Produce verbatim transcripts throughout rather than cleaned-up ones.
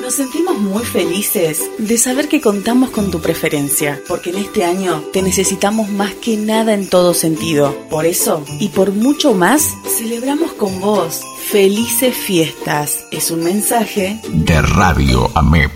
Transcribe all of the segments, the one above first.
Nos sentimos muy felices de saber que contamos con tu preferencia, porque en este año te necesitamos más que nada en todo sentido. Por eso, y por mucho más, celebramos con vos. Felices fiestas. Es un mensaje de Radio AMEP.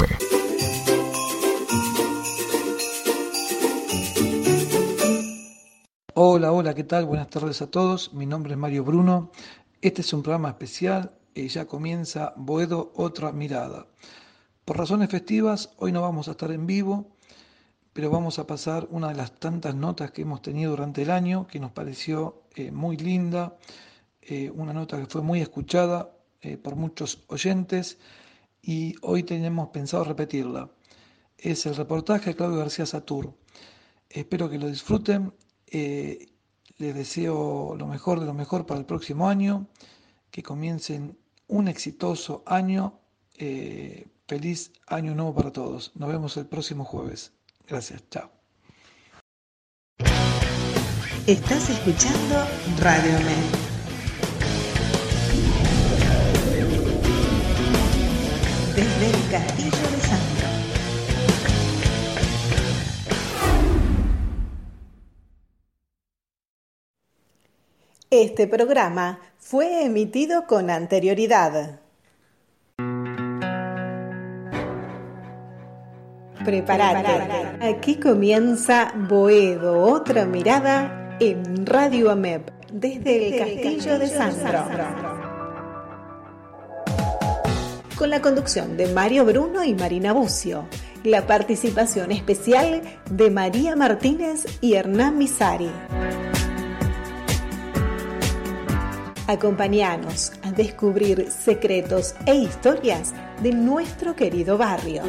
Hola, hola, ¿qué tal? Buenas tardes a todos. Mi nombre es Mario Bruno. Este es un programa especial y ya comienza Boedo Otra Mirada. Por razones festivas, hoy no vamos a estar en vivo, pero vamos a pasar una de las tantas notas que hemos tenido durante el año, que nos pareció eh, muy linda, eh, una nota que fue muy escuchada eh, por muchos oyentes y hoy tenemos pensado repetirla. Es el reportaje de Claudio García Satur. Espero que lo disfruten. Eh, les deseo lo mejor de lo mejor para el próximo año, que comiencen un exitoso año. Eh, feliz año nuevo para todos. Nos vemos el próximo jueves. Gracias, chao. Estás escuchando Radio AMEP. Desde el Castillo de Sandro. Este programa fue emitido con anterioridad. Prepárate. Aquí comienza Boedo Otra Mirada en Radio AMEP desde el Castillo de Sandro. Con la conducción de Mario Bruno y Marina Bucio. La participación especial de María Martínez y Hernán Misari. Acompáñanos a descubrir secretos e historias de nuestro querido barrio.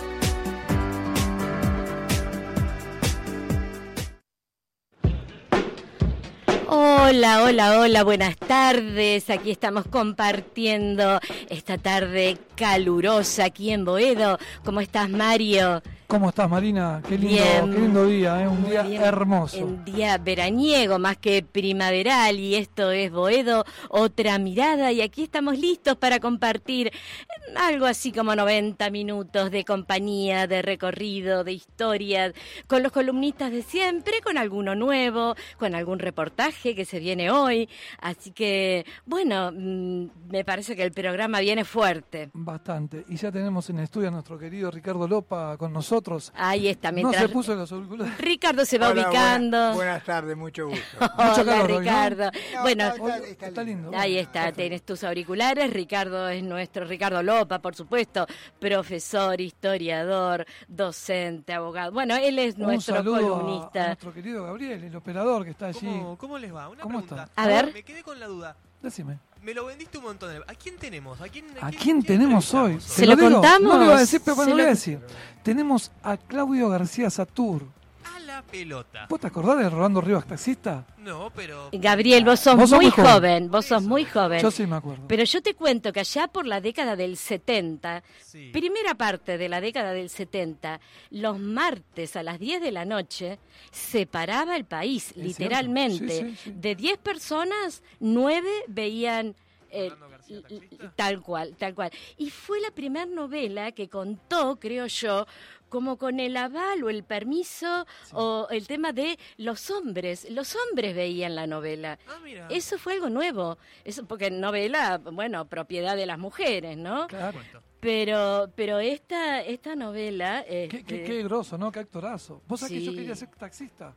Hola, hola, hola, buenas tardes. Aquí estamos compartiendo esta tarde calurosa aquí en Boedo. ¿Cómo estás, Mario? ¿Cómo estás, Marina? Qué lindo, Bien. qué lindo día, ¿eh? Un Muy día bien. hermoso. Un día veraniego, más que primaveral, y esto es Boedo, Otra Mirada, y aquí estamos listos para compartir algo así como noventa minutos de compañía, de recorrido, de historia, con los columnistas de siempre, con alguno nuevo, con algún reportaje que se viene hoy, así que, bueno, me parece que el programa viene fuerte. Bastante. Y ya tenemos en el estudio a nuestro querido Ricardo Lopa con nosotros. Ahí está, mientras... No se puso los auriculares. Ricardo se va Hola, ubicando. Buenas, buenas tardes, mucho gusto. Hola, Mucho calor hoy, ¿no? Ricardo. No, Bueno, está, está- está Está lindo. ahí está, tienes tus auriculares. Ricardo es nuestro, Ricardo Lopa, por supuesto, profesor, historiador, docente, abogado. Bueno, él es Un nuestro saludo a, a columnista. nuestro querido Gabriel, el operador que está allí. ¿Cómo, ¿Cómo les va? Una ¿Cómo pregunta. está? A ver. Me quedé con la duda. Decime. Me lo vendiste un montón. de- ¿A quién tenemos? ¿A quién, ¿A quién tenemos hoy? entrevistamos ¿Se lo digo? contamos? No lo iba a decir, pero Se bueno, lo voy a lo- decir. Tenemos a Claudio García Satur. A la pelota. ¿Vos te acordás de Rolando Rivas, taxista? No, pero... Gabriel, vos sos, Vos sos muy muy joven. joven, vos sos muy joven. Yo sí me acuerdo. Pero yo te cuento que allá por la década del setenta, Sí. primera parte de la década del setenta, los martes a las diez de la noche se paraba el país, Es literalmente. cierto. Sí, sí, sí. De diez personas, nueve veían... eh, ¿Rolando García, taxista? tal cual, tal cual. Y fue la primera novela que contó, creo yo, como con el aval o el permiso o el tema de los hombres. Los hombres veían la novela. Ah, mira. Eso fue algo nuevo. Eso porque novela, bueno, propiedad de las mujeres, ¿no? Claro. Cuento. Pero pero esta esta novela Qué, este, qué, qué groso, ¿no? Qué actorazo. ¿Vos sabés que yo Sí. quería ser taxista?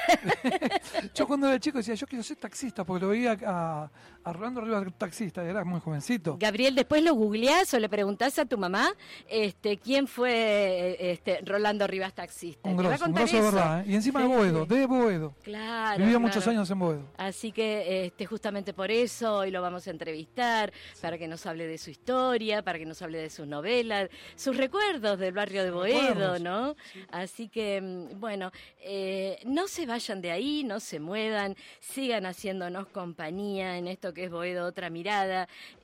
Yo cuando era chico decía, yo quiero ser taxista, porque lo veía a, a Rolando Rivas taxista, y era muy jovencito. Gabriel, después lo googleás o le preguntás a tu mamá este quién fue este Rolando Rivas taxista. Un Te va a grosso, un contar grosso de eso. verdad, ¿eh? Y encima de Sí. Boedo, de Boedo. Claro. Vivía claro. muchos años en Boedo. Así que este, justamente por eso hoy lo vamos a entrevistar, para que nos hable de su historia, para que nos hable de sus novelas, sus recuerdos del barrio de Boedo, recuerdos, ¿no? Así que, mm, bueno, eh, no se vayan de ahí, no se muevan, sigan haciéndonos compañía en esto que es Boedo Otra Mirada.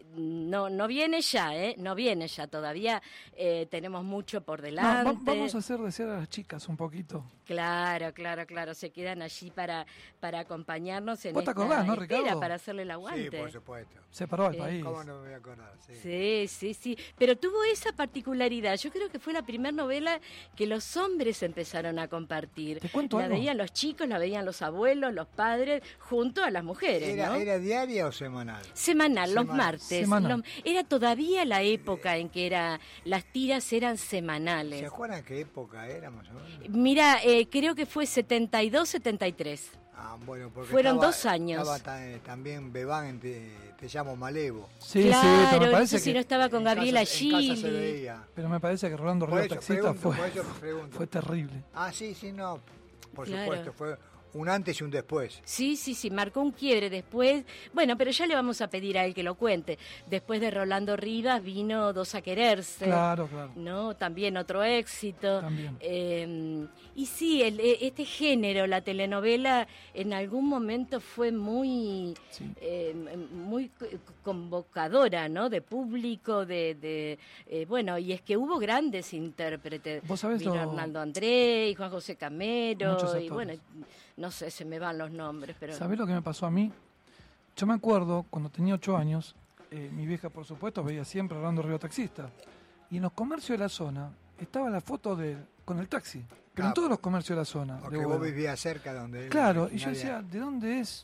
no no viene ya, ¿eh? No viene ya, todavía eh, tenemos mucho por delante. No, va- vamos a hacer desear a las chicas un poquito. Claro, claro, claro, se quedan allí para para acompañarnos en ¿Vos te esta acordás, no, espera, Ricardo? para hacerle el aguante. Sí, por supuesto. Se paró al Sí. país. ¿Cómo no me voy a acordar? Sí. Sí, sí, sí, pero tuvo esa particularidad. Yo creo que fue la primera novela que los hombres empezaron a compartir. Te cuento la algo. veían los chicos, la veían los abuelos, los padres, junto a las mujeres, ¿Era, ¿no? ¿Era diaria o semanal? Semanal, los Semanal. martes. Semanal. Los- era todavía la época en que era las tiras eran ¿Se semanales. acuerdan qué época era más o menos? Mira, eh, creo que fue setenta y dos, setenta y tres. Ah, bueno, porque Fueron estaba- dos años. Estaba ta- también Bebán en Te, Te llamo Malevo. Sí, claro, sí, pero me parece eso sí que... no estaba con En Gabriela casa- en casa se Gili. veía. Pero me parece que Rolando Por Río eso Taxista pregunto, fue, por eso pregunto. fue terrible. Ah, sí, sí, no. Por Claro. supuesto, fue un antes y un después. Sí, sí, sí, marcó un quiebre después. Bueno, pero ya le vamos a pedir a él que lo cuente. Después de Rolando Rivas vino Dos a Quererse. Claro, claro. ¿No? También otro éxito. También. Eh, y sí, el- e- este género, la telenovela, en algún momento fue muy, Sí. eh, muy co- convocadora, ¿no? De público, de, de eh, bueno, y es que hubo grandes intérpretes. Vos sabés Vino lo- Hernando André y Juan José Camero Muchos y actores. bueno, no sé, se me van los nombres, pero ¿Sabés lo que me pasó a mí? Yo me acuerdo, cuando tenía ocho años, eh, mi vieja, por supuesto, veía siempre Rolando Río Taxista. Y en los comercios de la zona estaba la foto de él con el taxi. Pero en Ah, todos los comercios de la zona. de Porque vos Boedo. vivías cerca de donde él. Claro, y yo originaria. decía, ¿de dónde es?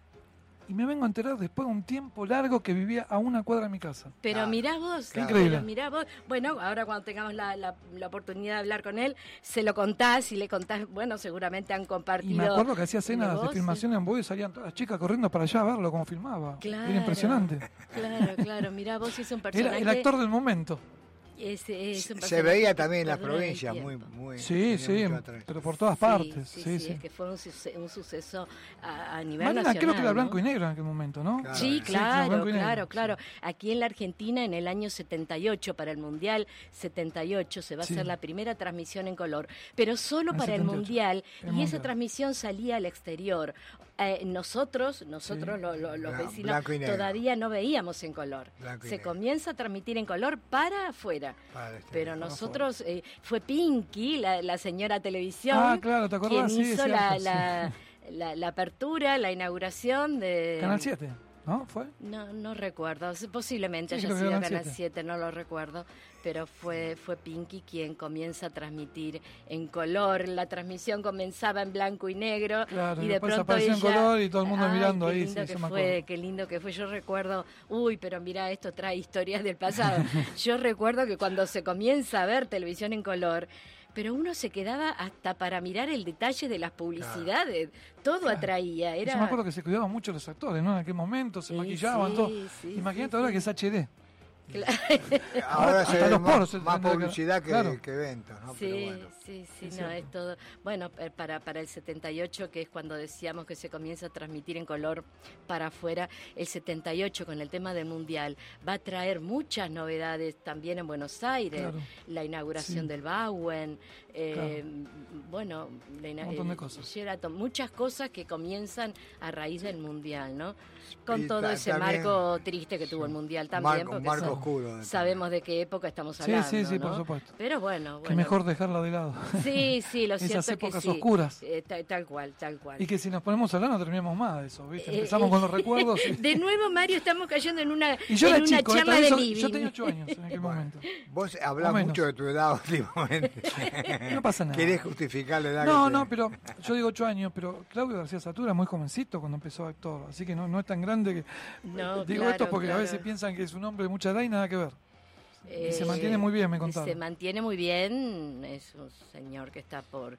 Y me vengo a enterar después de un tiempo largo que vivía a una cuadra de mi casa. Pero Claro. mirá vos, Claro. Increíble. pero mirá vos, bueno, ahora cuando tengamos la, la, la oportunidad de hablar con él, se lo contás y le contás, bueno, seguramente han compartido. Y me acuerdo que hacía escenas de negocios. filmación en Boedo y salían todas las chicas corriendo para allá a verlo cómo filmaba. Claro. Era impresionante. Claro, claro, mirá vos, es un personaje. Era el actor del momento. es- es un Se personaje veía que también en las perdura el provincias, tiempo. muy, muy. Sí, tenía sí, mucho atractivo. pero por todas Sí, partes. Sí, Sí, sí, sí. es que fue un, suce- un suceso a, a nivel Marina, nacional. creo que era ¿no? blanco y negro en aquel momento, ¿no? Claro. Sí, Sí, claro, blanco y negro, claro, sí. claro. Aquí en la Argentina, en el año setenta y ocho, para el Mundial setenta y ocho, se va a Sí. hacer la primera transmisión en color, pero solo En para el setenta y ocho, Mundial, el y Mundial. esa transmisión salía al exterior. Eh, nosotros, nosotros Sí. lo- lo- los Bla- vecinos, blanco y negro. todavía no veíamos en color. Blanco y Se negro. comienza a transmitir en color para afuera. Para el exterior. Pero nosotros, eh, fue Pinky, la, la señora televisión, Ah, claro, ¿te acordás? quien Sí, hizo es la, cierto, la, la- la apertura, la inauguración de... Canal siete, ¿no? ¿Fue? No, no recuerdo, posiblemente Sí, haya creo que sido Canal Canal siete. siete, no lo recuerdo, pero fue fue Pinky quien comienza a transmitir en color. La transmisión comenzaba en blanco y negro Claro, y y de después pronto apareció en ella- color y todo el mundo Ay, mirando qué ahí, lindo sí, que eso me fue, acuerdo. qué lindo que fue. Yo recuerdo, uy, pero mira, esto trae historias del pasado. Yo recuerdo que cuando se comienza a ver televisión en color, pero uno se quedaba hasta para mirar el detalle de las publicidades, todo atraía. Y Era Yo me acuerdo que se cuidaban mucho los actores, ¿no? En aquel momento se Sí, maquillaban, sí, todo. sí, Imagínate sí, ahora sí. que es H D. Claro. Ahora Hasta se ve los más, poros se más tendría que- publicidad que, claro. que eventos, ¿no? Pero Sí, bueno. sí, sí, Es no, cierto. es todo. Bueno, eh, para, para el setenta y ocho, que es cuando decíamos que se comienza a transmitir en color para afuera, el setenta y ocho con el tema del Mundial va a traer muchas novedades también en Buenos Aires, Claro. la inauguración Sí. del Bauen, eh, bueno, la ina- Un montón de el cosas. Sheraton, muchas cosas que comienzan a raíz del Mundial, ¿no? Con Y todo ta- ese también- marco triste que tuvo el Mundial también, Marco- porque marco son- oscuro de- sabemos de qué época estamos Sí, hablando, sí, sí, ¿no? por supuesto. Pero bueno, Que bueno. mejor dejarla de lado. Sí, sí, lo Esas cierto es que épocas sí. oscuras. Eh, tal, tal cual, tal cual. Y que si nos ponemos a hablar no terminamos más de eso, ¿viste? Eh, Empezamos eh, con los recuerdos. y- De nuevo, Mario, estamos cayendo en una, Y yo en era una chico, ¿eh? charla También de so- living. yo tenía ocho años en aquel momento. Vos Más hablás o menos. mucho de tu edad últimamente. No pasa nada. Querés justificar la edad No, que no, tenés. pero yo digo ocho años, pero Claudio García Satura es muy jovencito cuando empezó a actor, así que no, no es tan grande que... No, digo claro, esto porque claro. a veces piensan que es un hombre de mucha edad y nada que ver. Eh, y se mantiene muy bien, me contaron. Se mantiene muy bien, es un señor que está por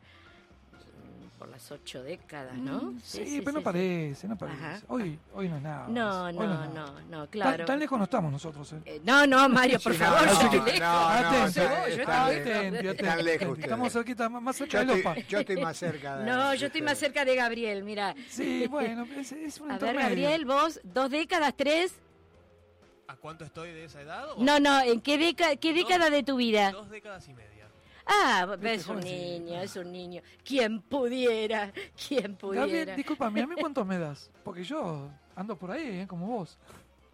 por las ocho décadas, ¿no? Mm, Sí, pero no parece, no parece. Ajá. Hoy, hoy no es nada. No, Hoy no, es nada. no, no, Tan- claro. Tan, lejos no estamos nosotros, ¿eh? Eh, no, no, Mario, por Sí, favor. no, yo no, estoy no, lejos. no, Atenti, está- yo estoy está- lejos. atenti, Están atenti. lejos ustedes. Estamos cerquita, más más Yo cerca de los estoy, yo estoy más cerca de No, de yo estoy más ustedes. cerca de Gabriel, mira. Sí, bueno, es, es un A ver, intermedio. Gabriel, vos, dos décadas, tres. ¿A cuánto estoy de esa edad? o- No, no, ¿en qué, década, qué década de tu vida? Dos décadas y media. Ah, es un joven, sí. niño, es un niño. ¿Quién pudiera? ¿Quién pudiera? Gabriel, discúlpame, ¿a mí cuántos me das? Porque yo ando por ahí, ¿eh? Como vos.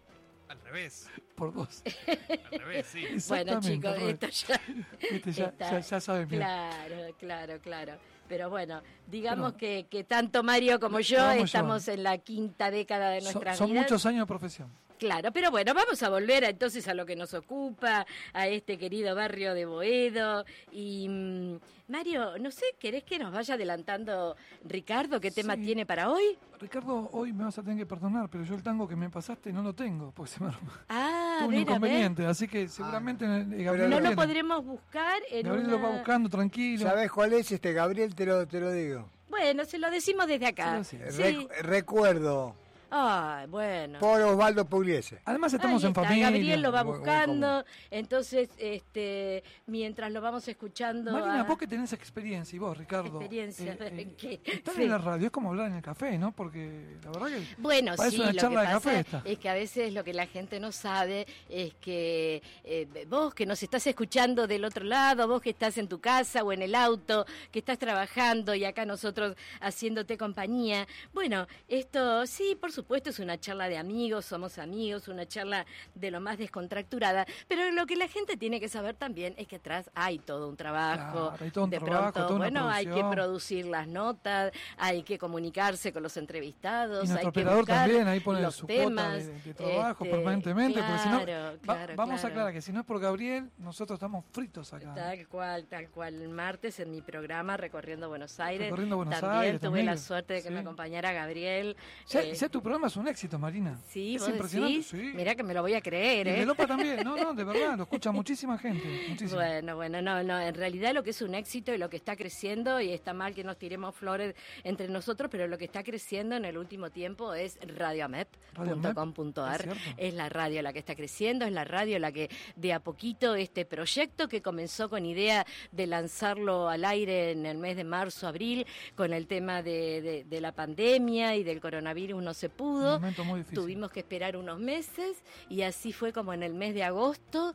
Al revés. Por vos. Al revés, sí. Bueno, chicos, al esto ya, Este ya, está- ya, ya saben bien. Claro, claro, claro. Pero bueno, digamos Pero- que, que tanto Mario como yo Lo vamos estamos llevando. en la quinta década de Son, nuestras son vidas. muchos años de profesión. Claro, pero bueno, vamos a volver a, entonces a lo que nos ocupa, a este querido barrio de Boedo. Y mm, Mario, no sé, ¿querés que nos vaya adelantando Ricardo qué tema Sí. tiene para hoy? Ricardo, hoy me vas a tener que perdonar, pero yo el tango que me pasaste no lo tengo, porque se me armó. Ah, Tuve a un ver, a ver. inconveniente, así que seguramente eh, Gabriel No lo lo tiene. podremos buscar en Gabriel una... lo va buscando tranquilo. ¿Sabés cuál es este, Gabriel? Te lo, te lo digo. Bueno, se lo decimos desde acá. Sí, Sí. Rec- recuerdo, Ay, bueno. por Osvaldo Pugliese. Además estamos Ahí en está, familia. Gabriel lo va Muy- muy buscando, entonces, este, mientras lo vamos escuchando... Marina, a- vos que tenés experiencia, y vos, Ricardo. Experiencia, eh, eh, ¿qué? estar Sí. en la radio es como hablar en el café, ¿no? Porque la verdad que Bueno, parece sí, una lo charla que de pasa café esta. es que a veces lo que la gente no sabe es que eh, vos que nos estás escuchando del otro lado, vos que estás en tu casa o en el auto, que estás trabajando y acá nosotros haciéndote compañía, bueno, esto sí, por supuesto, es una charla de amigos, somos amigos, una charla de lo más descontracturada, pero lo que la gente tiene que saber también es que atrás hay todo un trabajo, Claro, hay todo un de trabajo, pronto, toda una bueno, hay que producción. producir las notas, hay que comunicarse con los entrevistados, Y nuestro hay que operador buscar también ahí pone los su temas, cuota de, de trabajo este, permanentemente, porque si no, claro, va- claro, vamos claro. a aclarar que si no es por Gabriel, nosotros estamos fritos acá. Tal cual, tal cual. El martes en mi programa Recorriendo Buenos Aires. Recorriendo Buenos también Aires, tuve también. la suerte de que Sí. me acompañara Gabriel. Ya, Eh, ya tu programa es un éxito, Marina. sí, es vos impresionante. decís, Sí. mirá que me lo voy a creer, Y el de ¿eh? Lopa también. No, no, de verdad, lo escucha muchísima gente. Muchísima. Bueno, bueno, no, no, en realidad lo que es un éxito y lo que está creciendo, y está mal que nos tiremos flores entre nosotros, pero lo que está creciendo en el último tiempo es radio amep punto com punto ar. Radio Amep, es cierto. Es la radio la que está creciendo, es la radio la que de a poquito este proyecto que comenzó con idea de lanzarlo al aire en el mes de marzo, abril, con el tema de, de, de la pandemia y del coronavirus no se pudo. Un momento muy difícil. Tuvimos que esperar unos meses y así fue como en el mes de agosto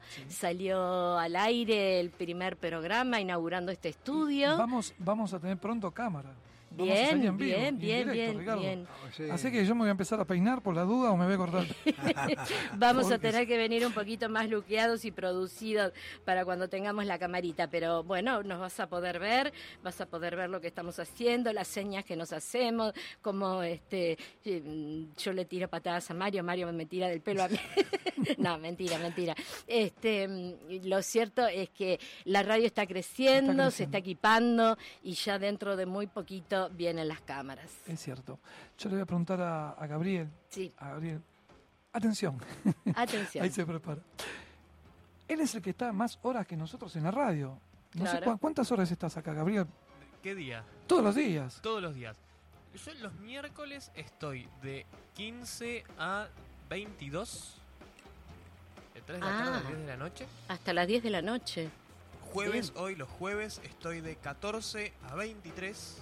salió al aire el primer programa inaugurando este estudio. Vamos, vamos a tener pronto cámara. Vamos a Bien, salir en vivo, bien, y bien, en directo, bien, Ricardo. bien. Sí. Así que yo me voy a empezar a peinar por la duda o me voy a cortar. Vamos a Porque- tener que venir un poquito más luqueados y producidos para cuando tengamos la camarita, pero bueno, nos vas a poder ver, vas a poder ver lo que estamos haciendo, las señas que nos hacemos, como este eh, yo le tiro patadas a Mario, Mario me tira del pelo a mí. No, mentira, mentira. Este, mm, lo cierto es que la radio está creciendo, Está creciendo. se está equipando y ya dentro de muy poquito vienen las cámaras. Es cierto. Yo le voy a preguntar a, a Gabriel. Sí, A Gabriel. Atención. atención. Ahí se prepara. Él es el que está más horas que nosotros en la radio. No sé Claro. cu- cuántas horas estás acá, Gabriel. ¿Qué día? Todos los días. Todos los días. Yo los miércoles estoy de quince a veintidós. De tres de la tarde Ah. a diez de la noche. Hasta las diez de la noche. Jueves, hoy los jueves estoy de catorce a veintitrés.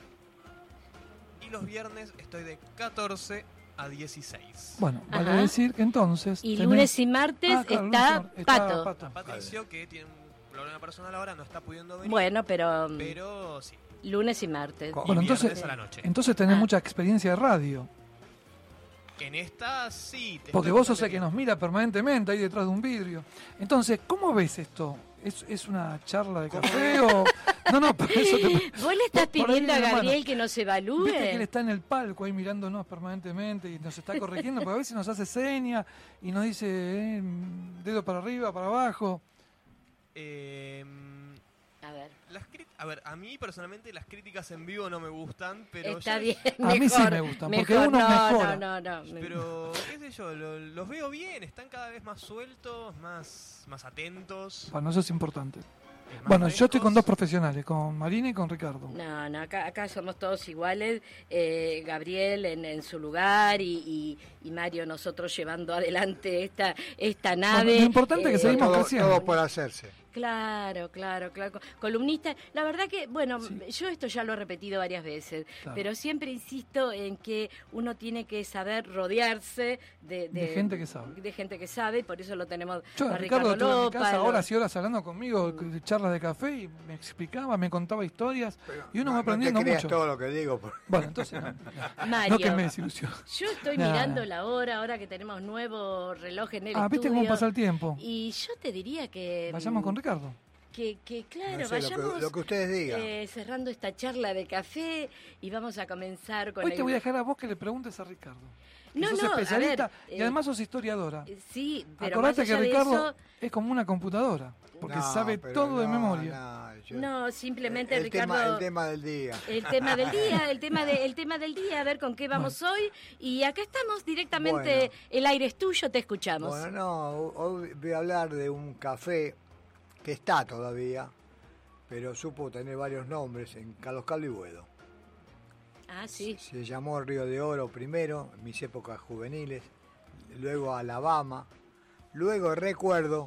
Y los viernes estoy de catorce a dieciséis. Bueno, vale Ajá. decir que entonces. Y tenés- lunes y martes Ah, claro, está lunes y mar- está Pato. Pato. A Patricio, que tiene un problema personal ahora, no está pudiendo venir. Bueno, pero, mm, Pero sí. lunes y martes. Co- Bueno, Y entonces, viernes a la noche. entonces tenés Ah. mucha experiencia de radio. En esta sí. te Porque estoy vos sos el contando que nos mira permanentemente ahí detrás de un vidrio. Entonces, ¿cómo ves esto? ¿Es, es una charla de ¿Cómo café o...? No, no, por eso te... ¿Vos le estás por- por ahí pidiendo a viene la Gabriel mano. que nos evalúe? Viste que él está en el palco ahí mirándonos permanentemente y nos está corrigiendo, porque a veces nos hace señas y nos dice eh, dedo para arriba, para abajo. Eh, A ver, las crit- a ver, a mí personalmente las críticas en vivo no me gustan, pero está ya- bien. A mí sí mejor, me gustan, mejor. porque uno no, mejora. No, no, no. Pero, qué sé yo, lo- los veo bien, están cada vez más sueltos, más, más atentos. Bueno, eso es importante. eh, más Bueno, yo estoy con dos frescos. profesionales, con Marina y con Ricardo. No, no, acá, acá somos todos iguales. Eh, Gabriel en, en su lugar y, y, y Mario nosotros llevando adelante esta, esta nave. lo importante es que Eh, seguimos todo, creciendo. todo por hacerse. Claro, claro, claro. Columnista, la verdad que, bueno, Sí. yo esto ya lo he repetido varias veces, Claro. pero siempre insisto en que uno tiene que saber rodearse de, De gente que sabe. De gente que sabe, por eso lo tenemos Yo, a Ricardo, Ricardo estuve en mi Lopa. casa lo- horas y horas hablando conmigo, de charlas de café, y me explicaba, me contaba historias, y uno no, va aprendiendo no te creas mucho. todo lo que digo. porque- Bueno, entonces, no, Mario, no que me desilusione. yo estoy Nah. mirando la hora, ahora que tenemos nuevo reloj en el Ah, ¿viste estudio. cómo pasa el tiempo? Y yo te diría que... Vayamos con Ricardo. Que, que claro, No sé, lo que- vayamos lo que ustedes digan. eh, cerrando esta charla de café y vamos a comenzar con Hoy el... te voy a dejar a vos que le preguntes a Ricardo. Que No, sos no, a especialista ver, y eh, además sos historiadora. Eh, Sí, pero Acordate más que allá de Ricardo eso, es como una computadora, porque No, sabe pero todo de no, memoria. no, yo- no, simplemente el, Ricardo... tema, el tema del día. El tema del día, el tema de, el tema del día, a ver con qué vamos hoy. Y acá estamos directamente, Bueno. el aire es tuyo, te escuchamos. Bueno, no, hoy voy a hablar de un café que está todavía, pero supo tener varios nombres en Carlos Calvo y Boedo. Ah, sí. Se llamó Río de Oro primero, en mis épocas juveniles, luego Alabama, luego Recuerdo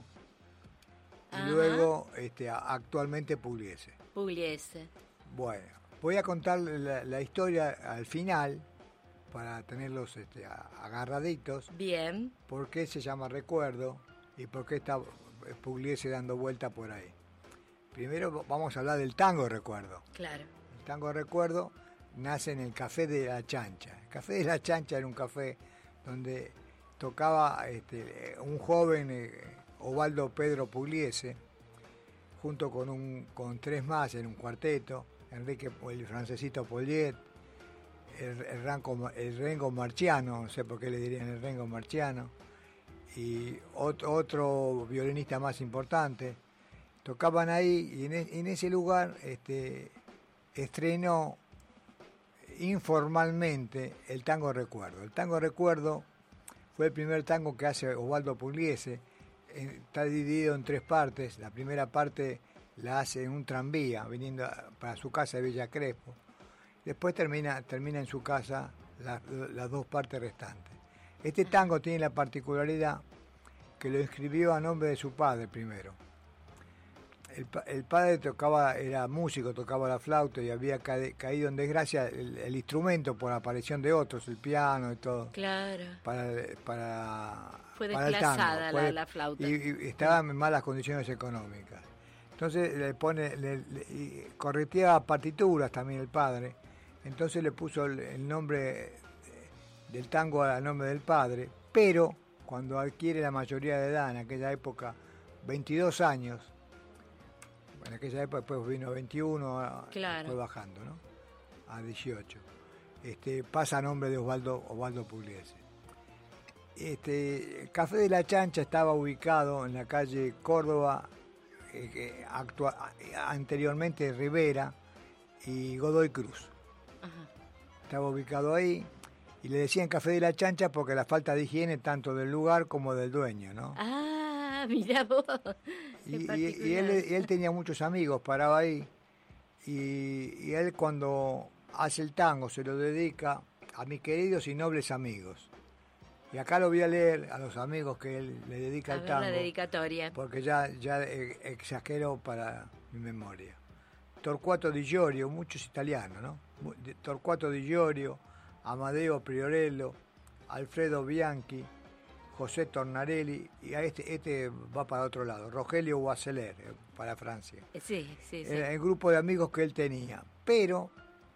y Ajá. luego este, a- actualmente Pugliese. Pugliese. Bueno, voy a contar la, la historia al final para tenerlos este, a- agarraditos. Bien. ¿Por qué se llama Recuerdo y por qué está Pugliese dando vuelta por ahí? Primero vamos a hablar del tango Recuerdo. Claro. El tango Recuerdo nace en el Café de la Chancha. El Café de la Chancha era un café donde tocaba este, un joven, eh, Osvaldo Pedro Pugliese, junto con, un, con tres más en un cuarteto, Enrique, el francesito Poliet, el, el, Ranco, el Rengo Marciano, no sé por qué le dirían el Rengo Marciano, y otro, otro violinista más importante. Tocaban ahí y en, en ese lugar este, estrenó informalmente el tango Recuerdo. El tango Recuerdo fue el primer tango que hace Osvaldo Pugliese. Está dividido en tres partes. La primera parte la hace en un tranvía viniendo para su casa de Villa Crespo. Después termina, termina en su casa la, las dos partes restantes. Este tango tiene la particularidad que lo escribió a nombre de su padre primero. El, el padre tocaba, era músico, tocaba la flauta y había ca caído en desgracia el, el instrumento por la aparición de otros, el piano y todo. Claro. Para, para, Fue para el desplazada tango. la, Fue, la flauta. Y, y estaba en malas condiciones económicas. Entonces le pone, le, le, y correteaba partituras también el padre. Entonces le puso el, el nombre del tango al nombre del padre, pero cuando adquiere la mayoría de edad, en aquella época, veintidós años, en aquella época después vino veintiuno, claro. Fue bajando, ¿no? A dieciocho. Este, pasa a nombre de Osvaldo, Osvaldo Pugliese. Este, el Café de la Chancha estaba ubicado en la calle Córdoba, eh, actua, anteriormente Rivera y Godoy Cruz. Ajá. Estaba ubicado ahí y le decían Café de la Chancha porque la falta de higiene tanto del lugar como del dueño, ¿no? Ah, mirá vos. Y, y, y, él, y él tenía muchos amigos, paraba ahí, y, y él cuando hace el tango se lo dedica a mis queridos y nobles amigos. Y acá lo voy a leer a los amigos que él le dedica A el ver tango, la dedicatoria. porque ya, ya exagero para mi memoria. Torquato Di Giorgio, muchos italianos, ¿no? Torquato Di Giorgio, Amadeo Priorello, Alfredo Bianchi, José Tornarelli, y a este, este va para otro lado, Rogelio Boisseler, para Francia. Sí, sí, sí. El, el grupo de amigos que él tenía. Pero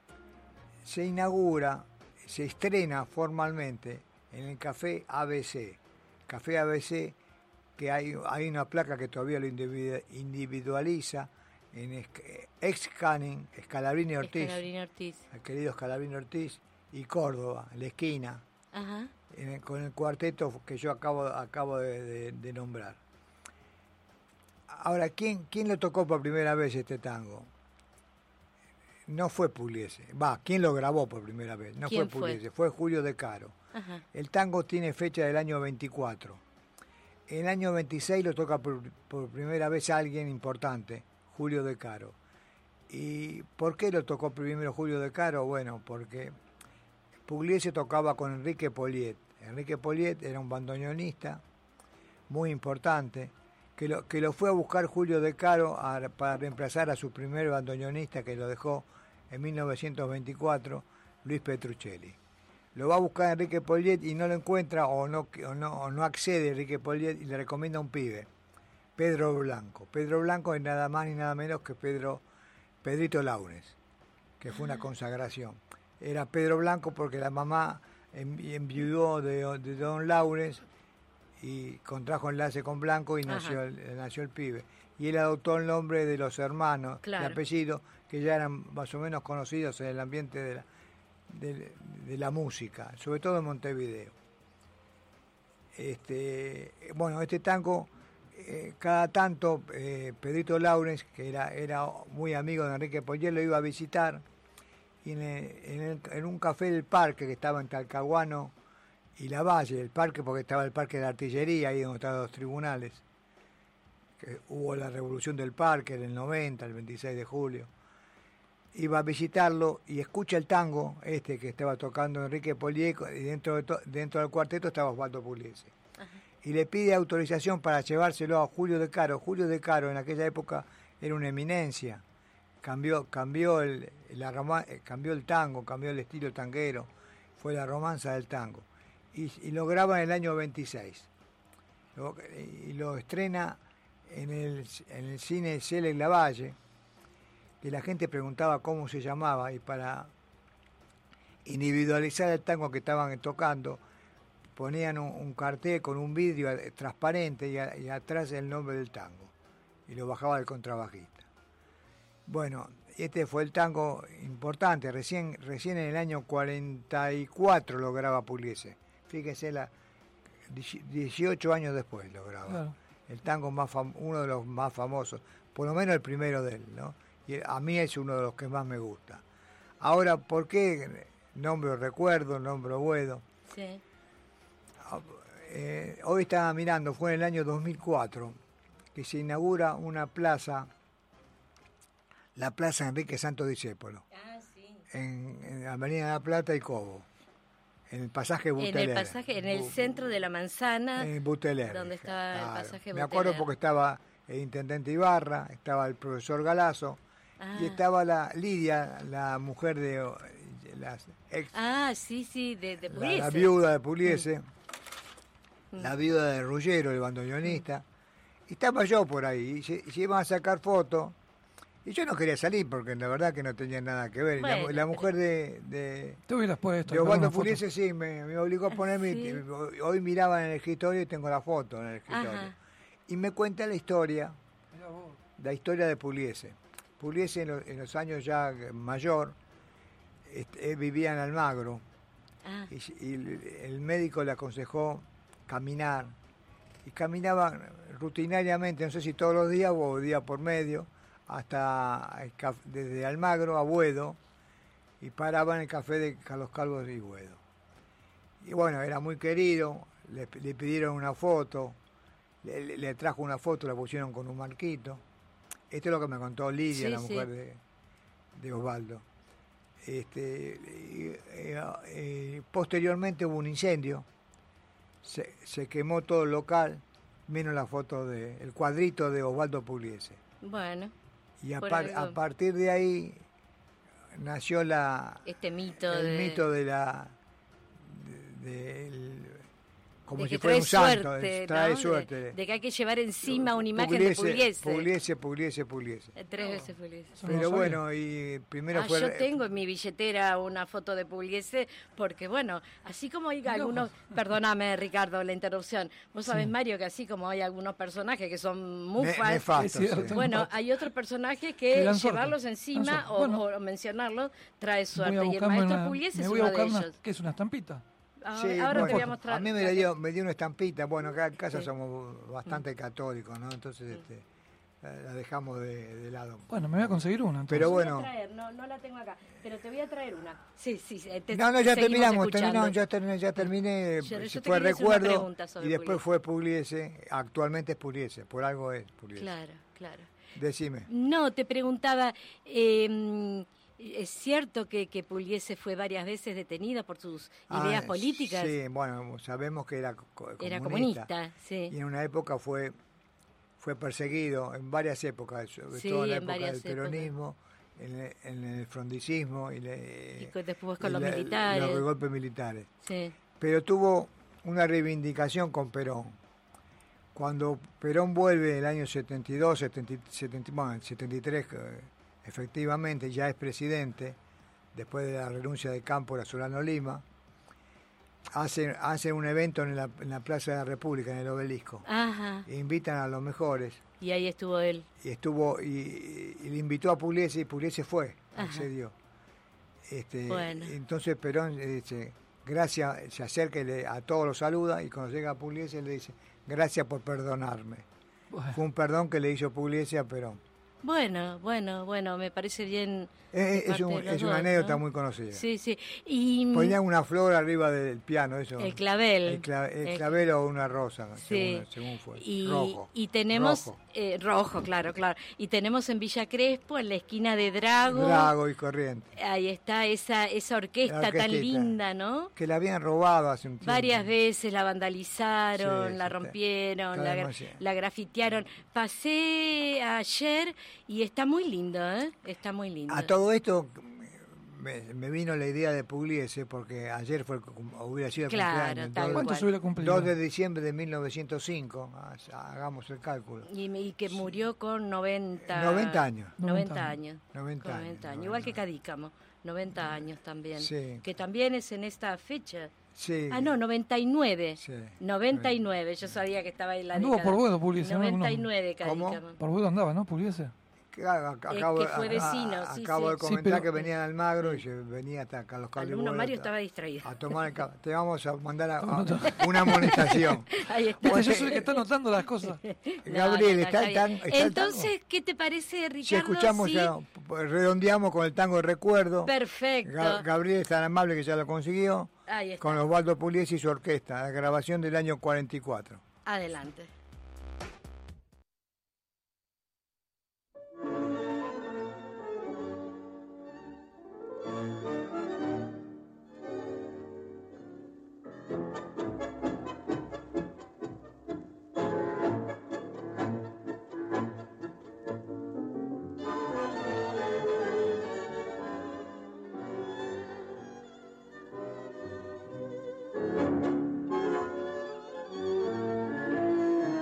se inaugura, se estrena formalmente en el Café A B C. Café A B C, que hay, hay una placa que todavía lo individualiza, en Ex-Canning, Scalabrini Ortiz, Scalabrini Ortiz, el querido Scalabrini Ortiz, y Córdoba, en la esquina. Ajá. En el, con el cuarteto que yo acabo, acabo de, de, de nombrar. Ahora, ¿quién, ¿quién lo tocó por primera vez este tango? No fue Pugliese. Va, ¿quién lo grabó por primera vez? No fue Pugliese, fue? fue Julio De Caro. Ajá. El tango tiene fecha del año veinticuatro. En el año veintiséis lo toca por, por primera vez alguien importante, Julio De Caro. ¿Y por qué lo tocó primero Julio De Caro? Bueno, porque Pugliese tocaba con Enrique Poliet. Enrique Poliet era un bandoneonista muy importante que lo, que lo fue a buscar Julio De Caro a, para reemplazar a su primer bandoneonista que lo dejó en mil novecientos veinticuatro, Luis Petruccelli. Lo va a buscar Enrique Poliet y no lo encuentra o no, o no, o no accede a Enrique Poliet y le recomienda a un pibe, Pedro Blanco. Pedro Blanco es nada más ni nada menos que Pedro Pedrito Laurens, que fue una consagración. Era Pedro Blanco porque la mamá enviudó de, de Don Laurens y contrajo enlace con Blanco y nació el, nació el pibe. Y él adoptó el nombre de los hermanos, claro, de apellido, que ya eran más o menos conocidos en el ambiente de la, de, de la música, sobre todo en Montevideo. Este, bueno, este tango, eh, cada tanto, eh, Pedrito Laurens, que era, era muy amigo de Enrique Poliet, lo iba a visitar, y en, el, en, el, en un café del Parque, que estaba en Talcahuano y Lavalle, el parque, porque estaba el Parque de la Artillería, ahí donde estaban los tribunales, que hubo la revolución del parque en el noventa, el veintiséis de julio, iba a visitarlo y escucha el tango este que estaba tocando Enrique Poliet, y dentro, de to, dentro del cuarteto estaba Osvaldo Pugliese. Ajá. Y le pide autorización para llevárselo a Julio De Caro. Julio De Caro en aquella época era una eminencia, cambió, cambió, el, la roma, cambió el tango, cambió el estilo tanguero, fue la romanza del tango. Y, y lo graba en el año veintiséis. Lo, y lo estrena en el, en el cine Selig Lavalle, que la gente preguntaba cómo se llamaba, y para individualizar el tango que estaban tocando, ponían un, un cartel con un vidrio transparente y, a, y atrás el nombre del tango, y lo bajaba el contrabajista. Bueno, este fue el tango importante, recién, recién en el año cuarenta y cuatro lo graba Pugliese. Fíjese, la, dieciocho años después lo graba. Claro. El tango más fam- uno de los más famosos, por lo menos el primero de él, ¿no? Y a mí es uno de los que más me gusta. Ahora, ¿por qué nombro Recuerdo, nombro Boedo? Sí. Eh, hoy estaba mirando, fue en el año dos mil cuatro, que se inaugura una plaza, la Plaza Enrique Santo Discépolo, ah, sí, en, en Avenida La Plata y Cobo, en el pasaje Buteler. En el pasaje, en el centro de la manzana, en Buteler, donde estaba claro. el pasaje Buteler. Me acuerdo porque estaba el intendente Ibarra, estaba el profesor Galazo, ah, y estaba la Lidia, la mujer de las ex, ah, sí, sí, de, de Pugliese. La, la viuda de Pugliese, mm. la viuda de Ruggiero, el bandoneonista. Mm. Y estaba yo por ahí, y se, y se iban a sacar fotos, y yo no quería salir porque la verdad que no tenía nada que ver. Bueno, la, la mujer de, de, ¿te hubieras puesto de Osvaldo Pugliese sí me, me obligó a ponerme, ¿sí? Hoy miraba en el escritorio y tengo la foto en el escritorio. Ajá. Y me cuenta la historia, la historia de Pugliese. Pugliese en, lo, en los años ya mayor, este, vivía en Almagro, ah. y, y el médico le aconsejó caminar, y caminaba rutinariamente, no sé si todos los días o día por medio, hasta el, desde Almagro a Boedo, y paraba en el café de Carlos Calvo y Boedo. Y bueno, era muy querido, le, le pidieron una foto, le, le trajo una foto, la pusieron con un marquito. Esto es lo que me contó Lidia, sí, la mujer sí. de, de Osvaldo. Este, y, eh, eh, posteriormente hubo un incendio, se, se quemó todo el local, menos la foto de el cuadrito de Osvaldo Pugliese. Bueno. Y a, par, a partir de ahí nació la este mito el de... mito de la de, de el, como de si que fuera un santo, suerte, trae ¿no? suerte. De, de que hay que llevar encima una imagen Pugliese, de Pugliese. Pugliese, Pugliese, Pugliese. Tres veces Pugliese. Pero bueno, y primero ah, fue... yo tengo en mi billetera una foto de Pugliese, porque bueno, así como hay algunos... Perdóname, Ricardo, la interrupción. Vos sabés, sí. Mario, que así como hay algunos personajes que son mufas, Nefasto, sí. bueno, hay otros personajes que llevarlos encima o, bueno, o mencionarlos trae suerte. Y el maestro una, Pugliese es uno de una, ellos. ¿Qué es una estampita? Ahora, sí, ahora bueno, te voy a mostrar. A mí me dio, me dio una estampita. Bueno, acá en casa sí. somos bastante católicos, ¿no? Entonces sí. este, la dejamos de, de lado. Bueno, me voy a conseguir una. Entonces. Pero bueno. Te voy a traer, no, no la tengo acá, pero te voy a traer una. Sí, sí. Te, no, no, ya terminamos. terminamos ya terminé, ya terminé yo, yo fue Recuerdo y después Pugliese. Fue Pugliese. Actualmente es Pugliese. Por algo es Pugliese. Claro, claro. Decime. No, te preguntaba. Eh, ¿Es cierto que, que Pugliese fue varias veces detenido por sus ideas ah, políticas? Sí, bueno, sabemos que era comunista. Era comunista, sí. Y en una época fue fue perseguido en varias épocas, sobre Sí, todo en la en época varias del épocas. peronismo, en el, en el frondicismo y, le- Y con- después con y los la- militares. los golpes militares. Sí. Pero tuvo una reivindicación con Perón. Cuando Perón vuelve en el año setenta y dos, setenta, setenta, bueno, setenta y tres, eh, efectivamente ya es presidente, después de la renuncia de Cámpora a Solano Lima, hace, hace un evento en la, en la Plaza de la República, en el Obelisco. Ajá. E invitan a los mejores. Y ahí estuvo él. Y estuvo y, y le invitó a Pugliese y Pugliese fue, Ajá. accedió. Este, Bueno. Entonces Perón eh, dice, gracias, se acerca y le- a todos los saluda y cuando llega a Pugliese le dice, gracias por perdonarme. Bueno. Fue un perdón que le hizo Pugliese a Perón. Bueno, bueno, bueno, me parece bien. Eh, de es un- parte de los es una dos, anécdota ¿no? muy conocida. Sí, sí. Y mm, Ponían una flor arriba del piano, eso. el clavel. El, cla- el El- clavel o una rosa, Sí. según, según fue. Y, rojo. y tenemos Rojo. eh, rojo, claro, claro. Y tenemos en Villa Crespo, en la esquina de Drago, Drago y Corriente. ahí está esa esa orquesta La tan orquestita. linda, ¿no? Que la habían robado hace un tiempo. Varias veces la vandalizaron, Sí, la sí, rompieron, está la, gra- demasiado. la grafitearon. Pasé ayer y está muy lindo, ¿eh? Está muy lindo. A todo esto me, me vino la idea de Pugliese porque ayer fue el cum- hubiera sido el Claro, cumpleaños. tal dos- ¿Cuánto cual. se hubiera cumplido? dos de diciembre de mil novecientos cinco, ha- hagamos el cálculo. Y, y que murió con noventa... noventa años. noventa años. noventa Con años, noventa años. noventa Igual que años. Cadícamo. noventa años también. Sí. Que también es en esta fecha. Sí. Ah, no, noventa y nueve. Sí. noventa y nueve. Yo sabía que estaba en la Anduvo década. por Boedo, Pugliese, ¿no? noventa y nueve, ¿Cómo? Cadícamo. Por Boedo andaba, ¿no? Pugliese. Claro, ac- Es acabo, que fue a- vecino, a- sí, acabo sí. de Sí, comentar pero- que venía de Almagro y se venía hasta acá a los cables. Alumno Mario estaba distraído. A tomar el café. Te vamos a mandar a- No, no, a- una amonestación. Ahí está. Viste, Bueno, yo eh, soy el que está anotando las cosas. Gabriel, No, no, ¿está el bien. tan- está el Entonces, ¿qué te parece, Ricardo? Si escuchamos, Sí, ya, redondeamos con el tango de recuerdo. perfecto. Ga- Gabriel es tan amable que ya lo consiguió. Ahí está. Con Osvaldo Pugliese y su orquesta, la grabación del año cuarenta y cuatro. Adelante. Thank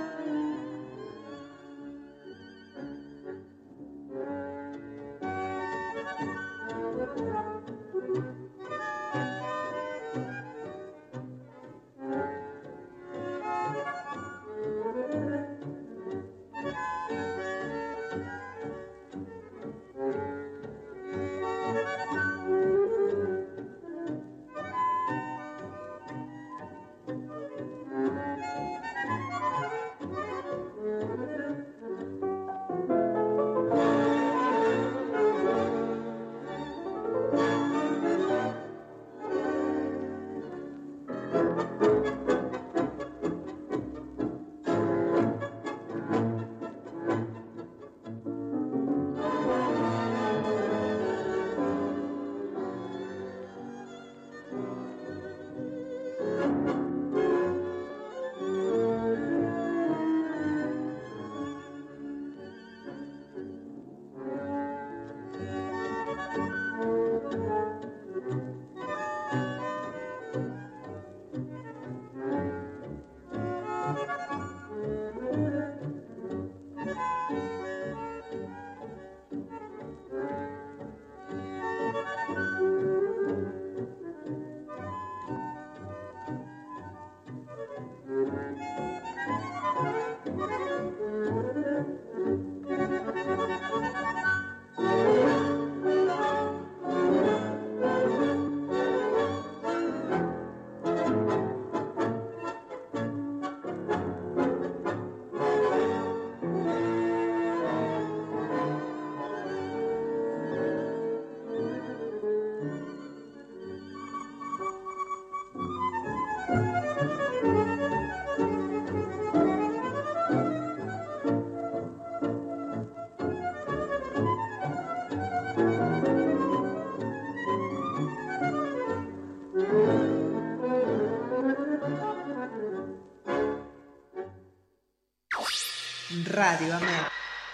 Radio AMEP.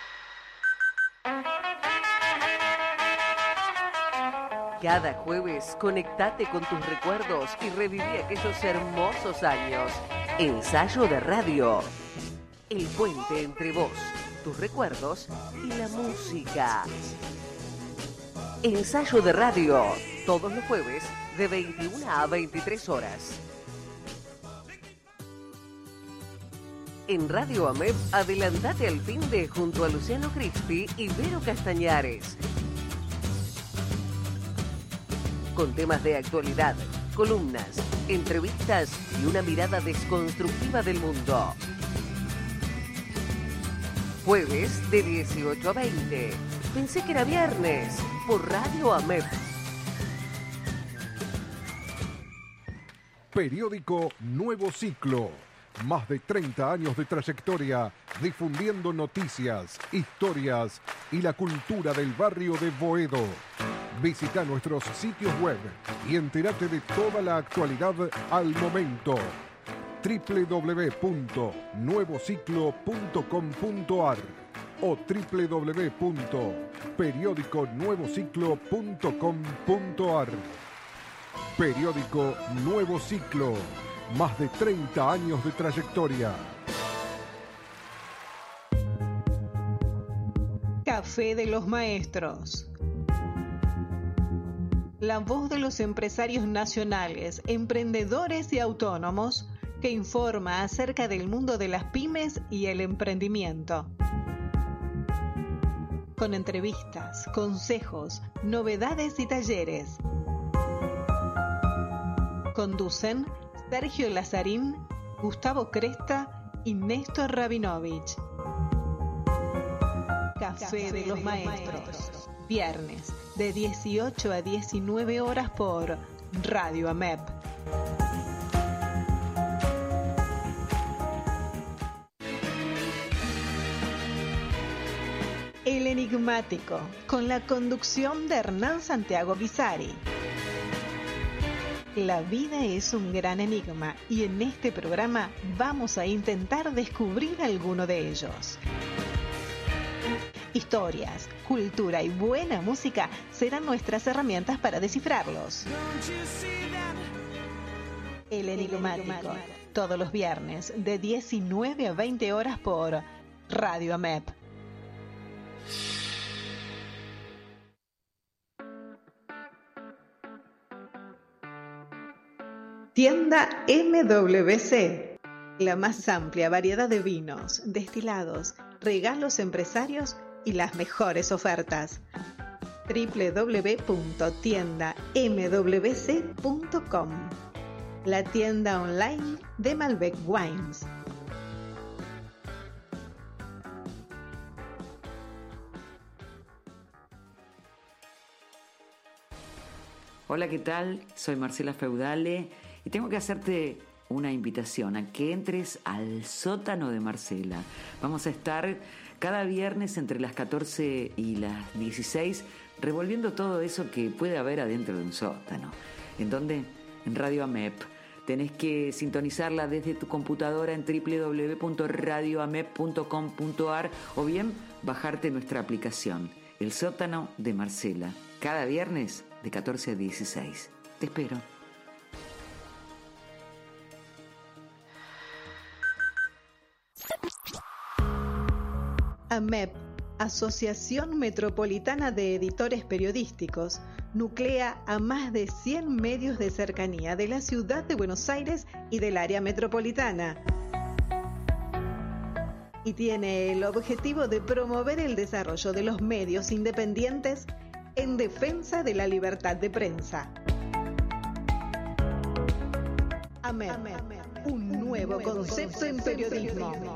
Cada jueves, conectate con tus recuerdos y reviví aquellos hermosos años. Ensayo de radio. El puente entre vos, tus recuerdos y la música. Ensayo de radio. Todos los jueves, de veintiuna a veintitrés horas. En Radio AMEP, adelantate al fin de junto a Luciano Crispi y Vero Castañares. Con temas de actualidad, columnas, entrevistas y una mirada desconstructiva del mundo. Jueves de dieciocho a veinte. Pensé que era viernes por Radio AMEP. Periódico Nuevo Ciclo. Más de treinta años de trayectoria difundiendo noticias, historias y la cultura del barrio de Boedo. Visita nuestros sitios web y entérate de toda la actualidad al momento. doble u doble u doble u punto nuevo ciclo punto com punto a r o doble u doble u doble u punto periódico nuevo ciclo punto com punto a r. Periódico Nuevo Ciclo. Más de treinta años de trayectoria. Café de los Maestros. La voz de los empresarios nacionales, emprendedores y autónomos que informa acerca del mundo de las pymes y el emprendimiento. Con entrevistas, consejos, novedades y talleres. Conducen Sergio Lazarín, Gustavo Cresta y Néstor Rabinovich. Café, Café de los de Maestros. Maestros. Viernes de dieciocho a diecinueve horas por Radio AMEP. El Enigmático, con la conducción de Hernán Santiago Visari. La vida es un gran enigma y en este programa vamos a intentar descubrir alguno de ellos. Historias, cultura y buena música serán nuestras herramientas para descifrarlos. El Enigmático, todos los viernes de diecinueve a veinte horas por Radio AMEP. Tienda M W C, la más amplia variedad de vinos, destilados, regalos empresarios y las mejores ofertas. doble u doble u doble u punto tienda m w c punto com, la tienda online de Malbec Wines. Hola, ¿qué tal? Soy Marcela Feudale y tengo que hacerte una invitación a que entres al sótano de Marcela. Vamos a estar cada viernes entre las catorce y las dieciséis revolviendo todo eso que puede haber adentro de un sótano. ¿En dónde? En Radio AMEP. Tenés que sintonizarla desde tu computadora en doble u doble u doble u punto radio amep punto com punto a r o bien bajarte nuestra aplicación, El Sótano de Marcela, cada viernes de catorce a dieciséis. Te espero. AMEP, Asociación Metropolitana de Editores Periodísticos, nuclea a más de cien medios de cercanía de la ciudad de Buenos Aires y del área metropolitana. Y tiene el objetivo de promover el desarrollo de los medios independientes en defensa de la libertad de prensa. AMEP, un nuevo concepto en periodismo.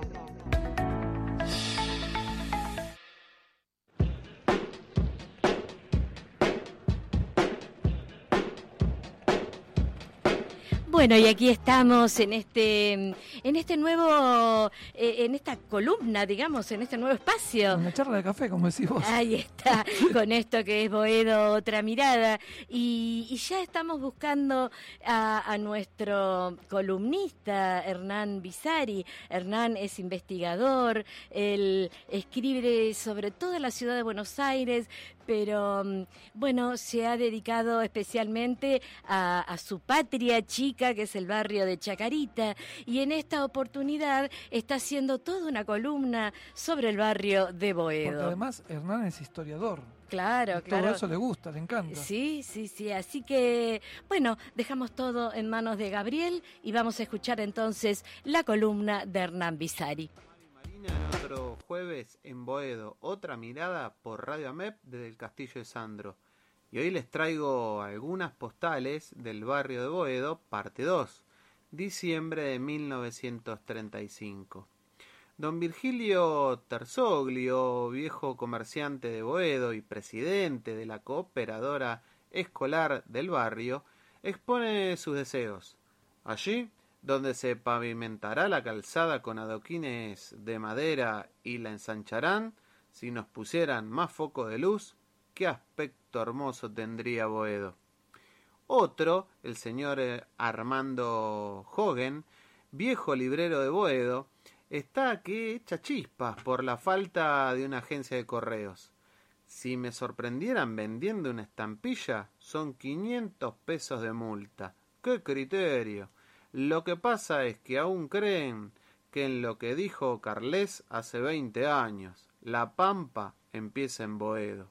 Bueno, y aquí estamos en este en este nuevo eh, en esta columna, digamos, en este nuevo espacio. Una charla de café, como decís vos. Ahí está, con esto que es Boedo, otra mirada. Y, y ya estamos buscando a, a nuestro columnista, Hernán Bisari. Hernán es investigador, él escribe sobre toda la ciudad de Buenos Aires, pero bueno, se ha dedicado especialmente a, a su patria chica, que es el barrio de Chacarita, y en esta oportunidad está haciendo toda una columna sobre el barrio de Boedo. Porque además Hernán es historiador. Claro, claro. Todo eso le gusta, le encanta. Sí, sí, sí. Así que, bueno, dejamos todo en manos de Gabriel y vamos a escuchar entonces la columna de Hernán Bisari. Marina, en otro jueves en Boedo, otra mirada por Radio AMEP desde el Castillo de Sandro. Y hoy les traigo algunas postales del barrio de Boedo, parte dos, diciembre de mil novecientos treinta y cinco. Don Virgilio Terzoglio, viejo comerciante de Boedo y presidente de la cooperadora escolar del barrio, expone sus deseos. Allí, donde se pavimentará la calzada con adoquines de madera y la ensancharán, si nos pusieran más foco de luz, qué aspecto hermoso tendría Boedo. Otro, el señor Armando Hogan, viejo librero de Boedo, está que echa chispas por la falta de una agencia de correos. Si me sorprendieran vendiendo una estampilla, son quinientos pesos de multa. ¡Qué criterio! Lo que pasa es que aún creen que en lo que dijo Carles hace veinte años, la pampa empieza en Boedo.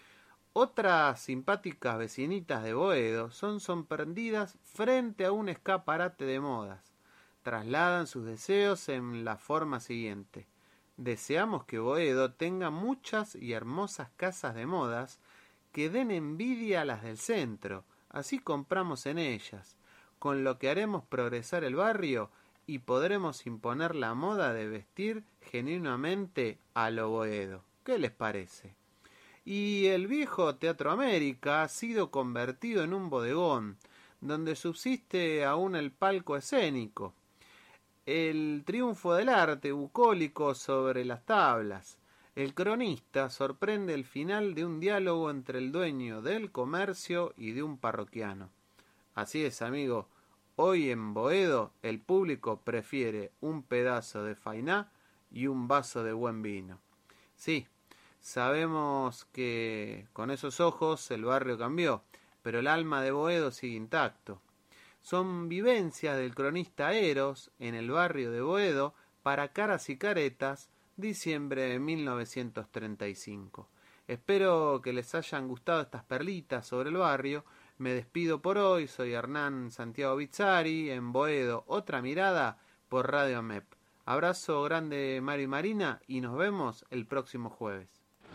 Otras simpáticas vecinitas de Boedo son sorprendidas frente a un escaparate de modas. Trasladan sus deseos en la forma siguiente. Deseamos que Boedo tenga muchas y hermosas casas de modas que den envidia a las del centro, así compramos en ellas, con lo que haremos progresar el barrio y podremos imponer la moda de vestir genuinamente a lo Boedo. ¿Qué les parece? Y el viejo Teatro América ha sido convertido en un bodegón, donde subsiste aún el palco escénico. El triunfo del arte bucólico sobre las tablas. El cronista sorprende el final de un diálogo entre el dueño del comercio y de un parroquiano. Así es, amigo. Hoy en Boedo el público prefiere un pedazo de fainá y un vaso de buen vino. Sí, sabemos que con esos ojos el barrio cambió, pero el alma de Boedo sigue intacto. Son vivencias del cronista Eros en el barrio de Boedo para Caras y Caretas, diciembre de mil novecientos treinta y cinco. Espero que les hayan gustado estas perlitas sobre el barrio. Me despido por hoy, soy Hernán Santiago Bisari, en Boedo, otra mirada por Radio AMEP. Abrazo grande Mario y Marina y nos vemos el próximo jueves.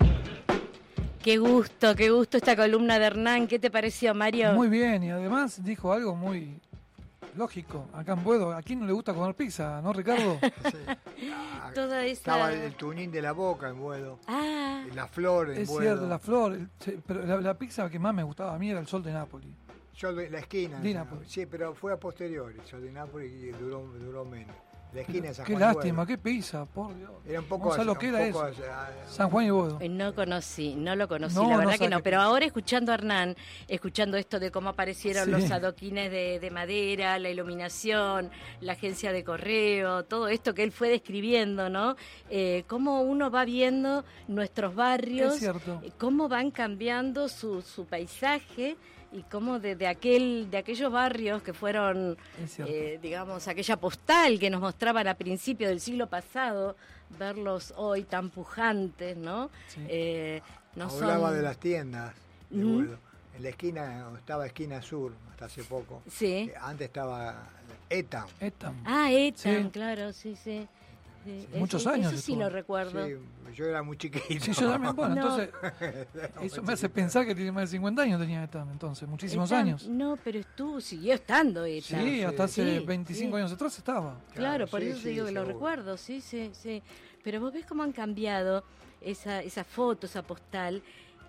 Qué gusto, qué gusto esta columna de Hernán. ¿Qué te pareció, Mario? Muy bien, y además dijo algo muy lógico. Acá en Boedo, ¿a quién no le gusta comer pizza, no, Ricardo? Sí. Toda esa... Estaba el tunín de la Boca en Boedo. Ah. La flor en es Boedo. cierto, la flor. Sí, pero la, la pizza que más me gustaba a mí era el Sol de Nápoli. Sol de la esquina. De Nápoli. Sí, pero fue a posteriori. Sol de Nápoli y duró, duró menos. La esquina de San Qué Juan lástima, qué pizza, por Dios. Era un poco... No sé lo que era eso. San Juan y Boedo. No conocí, no lo conocí, no, la verdad no que no. que... Pero ahora escuchando a Hernán, escuchando esto de cómo aparecieron sí. los adoquines de, de madera, la iluminación, la agencia de correo, todo esto que él fue describiendo, ¿no? Eh, cómo uno va viendo nuestros barrios, es cierto. cómo van cambiando su, su paisaje. Y cómo de, de aquel de aquellos barrios que fueron, eh, digamos, aquella postal que nos mostraban a principios del siglo pasado, verlos hoy tan pujantes, ¿no? Sí. Eh, no Hablaba son... de las tiendas de ¿Mm? Boedo. En la esquina, estaba Esquina Sur, hasta hace poco. Sí. Eh, antes estaba Etam. Etam. Ah, Etam, sí. claro, sí, sí. Sí, muchos eso, años. Eso sí lo recuerdo. Sí, yo era muy chiquito. Sí, yo también, bueno, no. entonces, eso me hace pensar que tiene más de cincuenta años tenía Etam, entonces, muchísimos Etam, años. No, pero estuvo, siguió estando Etam. Sí, hasta hace sí, veinticinco sí. años atrás estaba. Claro, Claro por sí, eso sí, te digo que seguro. lo recuerdo, sí, sí, sí. Pero vos ves cómo han cambiado esa, esa foto, esa postal.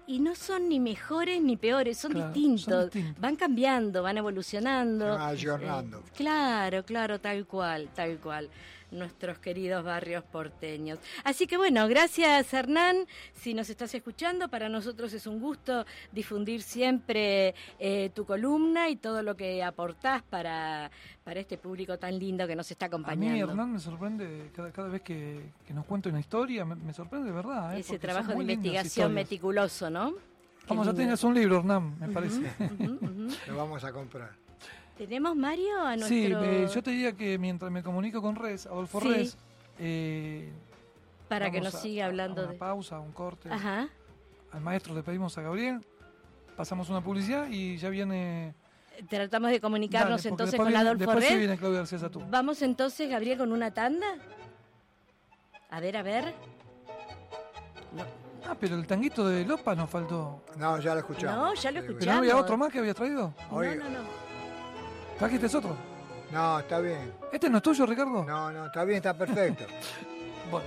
y no son ni mejores ni peores, son, Claro, distintos. son distintos. Van cambiando, van evolucionando. Van ayornando. Eh, claro, claro, tal cual, tal cual. Nuestros queridos barrios porteños. Así que bueno, gracias Hernán, si nos estás escuchando, para nosotros es un gusto difundir siempre eh, tu columna y todo lo que aportás para, para este público tan lindo que nos está A acompañando. mí Hernán me sorprende cada, cada vez que, que nos cuenta una historia, me, me sorprende de verdad. ¿eh? Ese Porque trabajo son de muy lindas investigación historias. meticuloso, ¿no? Vamos Qué a lindo. tener un libro, Hernán, me Ujú, parece. ujú, ujú. Lo vamos a comprar. ¿Tenemos, Mario, a nuestro...? Sí, eh, yo te diría que mientras me comunico con Res, Adolfo Sí. Res, eh, Para que vamos nos a- siga hablando a una de... pausa, un corte. Ajá. Al maestro le pedimos a Gabriel, pasamos una publicidad y ya viene... Tratamos de comunicarnos Dale, porque entonces después con viene- Adolfo Después sí Red. viene Claudia García Satú. Vamos entonces, Gabriel, con una tanda. A ver, a ver. Ah, pero el tanguito de Lopa nos faltó. No, ya lo escuchamos. No, ya lo Sí, bueno. ¿Pero no había otro más que había traído? Oye, No, no, no. ¿Trajiste es otro? No, está bien. ¿Este no es tuyo, Ricardo? No, no, está bien, está perfecto. Bueno.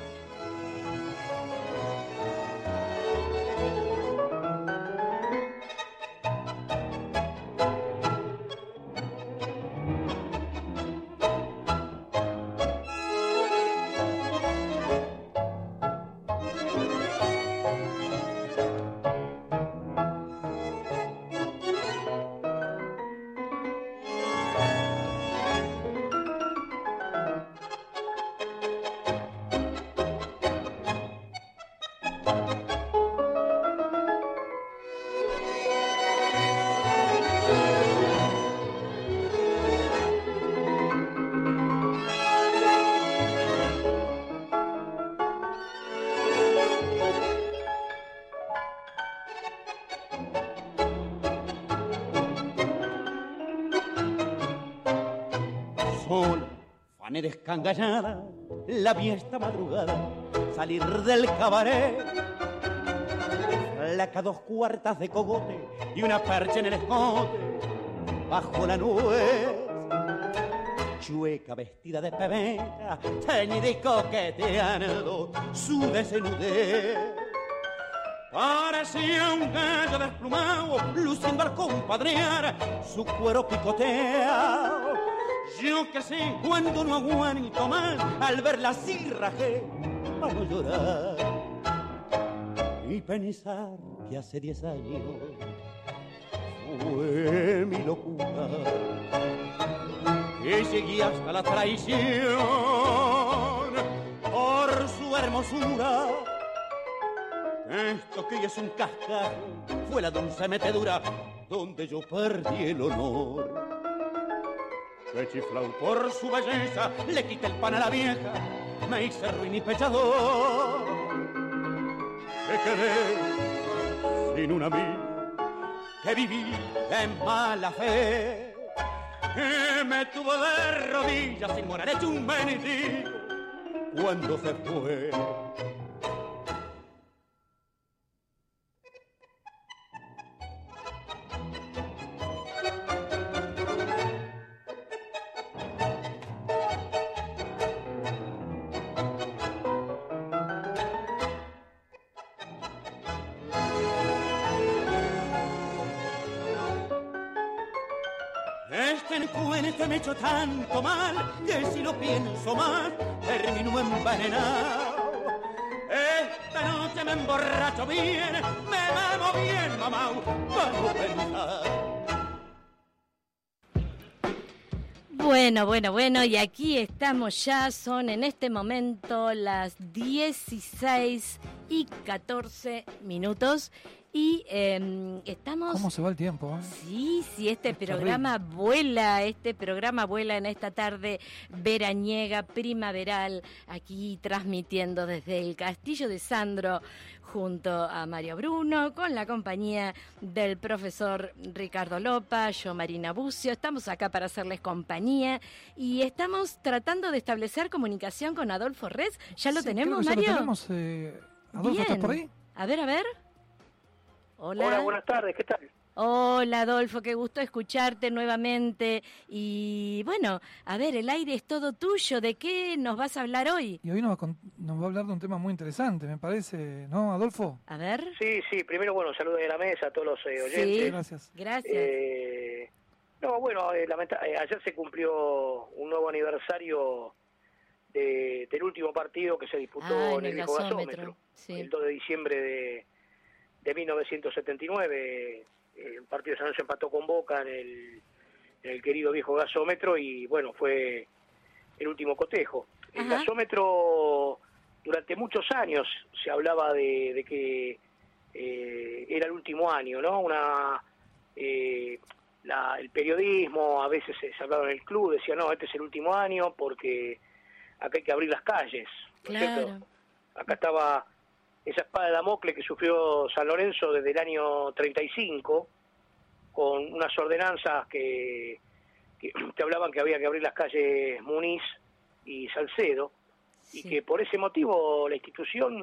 Solo, fanera escangallada, la vi esta madrugada salir del cabaret. Flaca dos cuartas de cogote y una percha en el escote bajo la nuez. Chueca vestida de pebeta, teñida y coqueteando su desnudez. Parecía un gallo desplumado, luciendo al compadrear su cuero picoteado. Yo que sé cuando no aguanto más, al verla así rajé para no llorar y pensar que hace diez años fue mi locura, que llegué hasta la traición por su hermosura. Esto que es un cascajo fue la dulce metedura donde yo perdí el honor. Que chiflao por su belleza, le quité el pan a la vieja, me hice ruin y pechador. Que quedé sin un amigo, que viví en mala fe, que me tuvo de rodillas sin morar hecho un mendigo cuando se fue. Este encuentro me ha hecho tanto mal que si lo pienso más termino envenenado. Esta noche me emborracho bien, me bebo bien, mamá, para no pensar. Bueno, bueno, bueno, y aquí estamos ya, son en este momento las dieciséis y catorce minutos y eh, estamos... ¿Cómo se va el tiempo? Eh? Sí, sí, este Es programa vuela, este programa vuela en esta tarde veraniega, primaveral, aquí transmitiendo desde el Castillo de Sandro, junto a Mario Bruno, con la compañía del profesor Ricardo Lopa, yo Marina Bucio. Estamos acá para hacerles compañía y estamos tratando de establecer comunicación con Adolfo Res. ¿Ya lo Sí, tenemos, creo que ya Mario? lo tenemos. Eh, Adolfo, Bien. ¿estás por ahí? A ver, a ver. Hola. Hola, buenas tardes, ¿qué tal? Hola Adolfo, qué gusto escucharte nuevamente. Y bueno, a ver, el aire es todo tuyo. ¿De qué nos vas a hablar hoy? Y hoy nos va, a, con- nos va a hablar de un tema muy interesante, me parece, ¿no, Adolfo? A ver. Sí, sí, primero, bueno, saludos de la mesa a todos los eh, oyentes. Sí, gracias. Gracias. Eh, no, bueno, eh, lamenta- eh, ayer se cumplió un nuevo aniversario de- del último partido que se disputó Ah, en el viejo gasómetro, Sí. el dos de diciembre de, de mil novecientos setenta y nueve. El partido de San Lorenzo empató con Boca en el, en el querido viejo gasómetro y bueno, fue el último cotejo. El Ajá. gasómetro, durante muchos años se hablaba de, de que eh, era el último año, ¿no? Una eh, la- el periodismo, a veces se, se hablaba en el club, decía, no, este es el último año porque acá hay que abrir las calles, ¿no es cierto? Claro. Acá estaba esa espada de Damocles que sufrió San Lorenzo desde el año treinta y cinco, con unas ordenanzas que, que, que hablaban que había que abrir las calles Muniz y Salcedo, y que por ese motivo la institución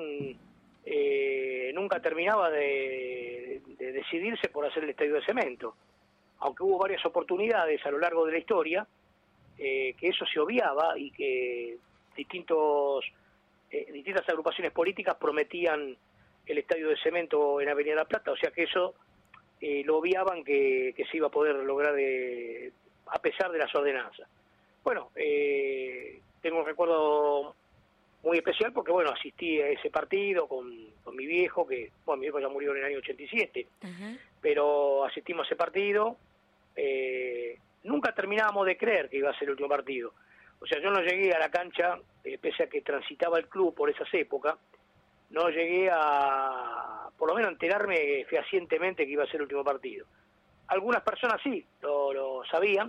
eh, nunca terminaba de, de decidirse por hacer el estadio de cemento, aunque hubo varias oportunidades a lo largo de la historia, eh, que eso se obviaba y que distintos eh, distintas agrupaciones políticas prometían el estadio de cemento en Avenida La Plata, o sea que eso eh, lo obviaban que, que se iba a poder lograr eh, a pesar de las ordenanzas. Bueno, eh, tengo un recuerdo muy especial porque, bueno, asistí a ese partido con, con mi viejo, que, bueno, mi viejo ya murió en el año ochenta y siete, Ajá. pero asistimos a ese partido, eh, nunca terminábamos de creer que iba a ser el último partido. O sea, yo no llegué a la cancha, eh, pese a que transitaba el club por esas épocas, no llegué a, por lo menos, a enterarme fehacientemente que iba a ser el último partido. Algunas personas sí, lo, lo sabían,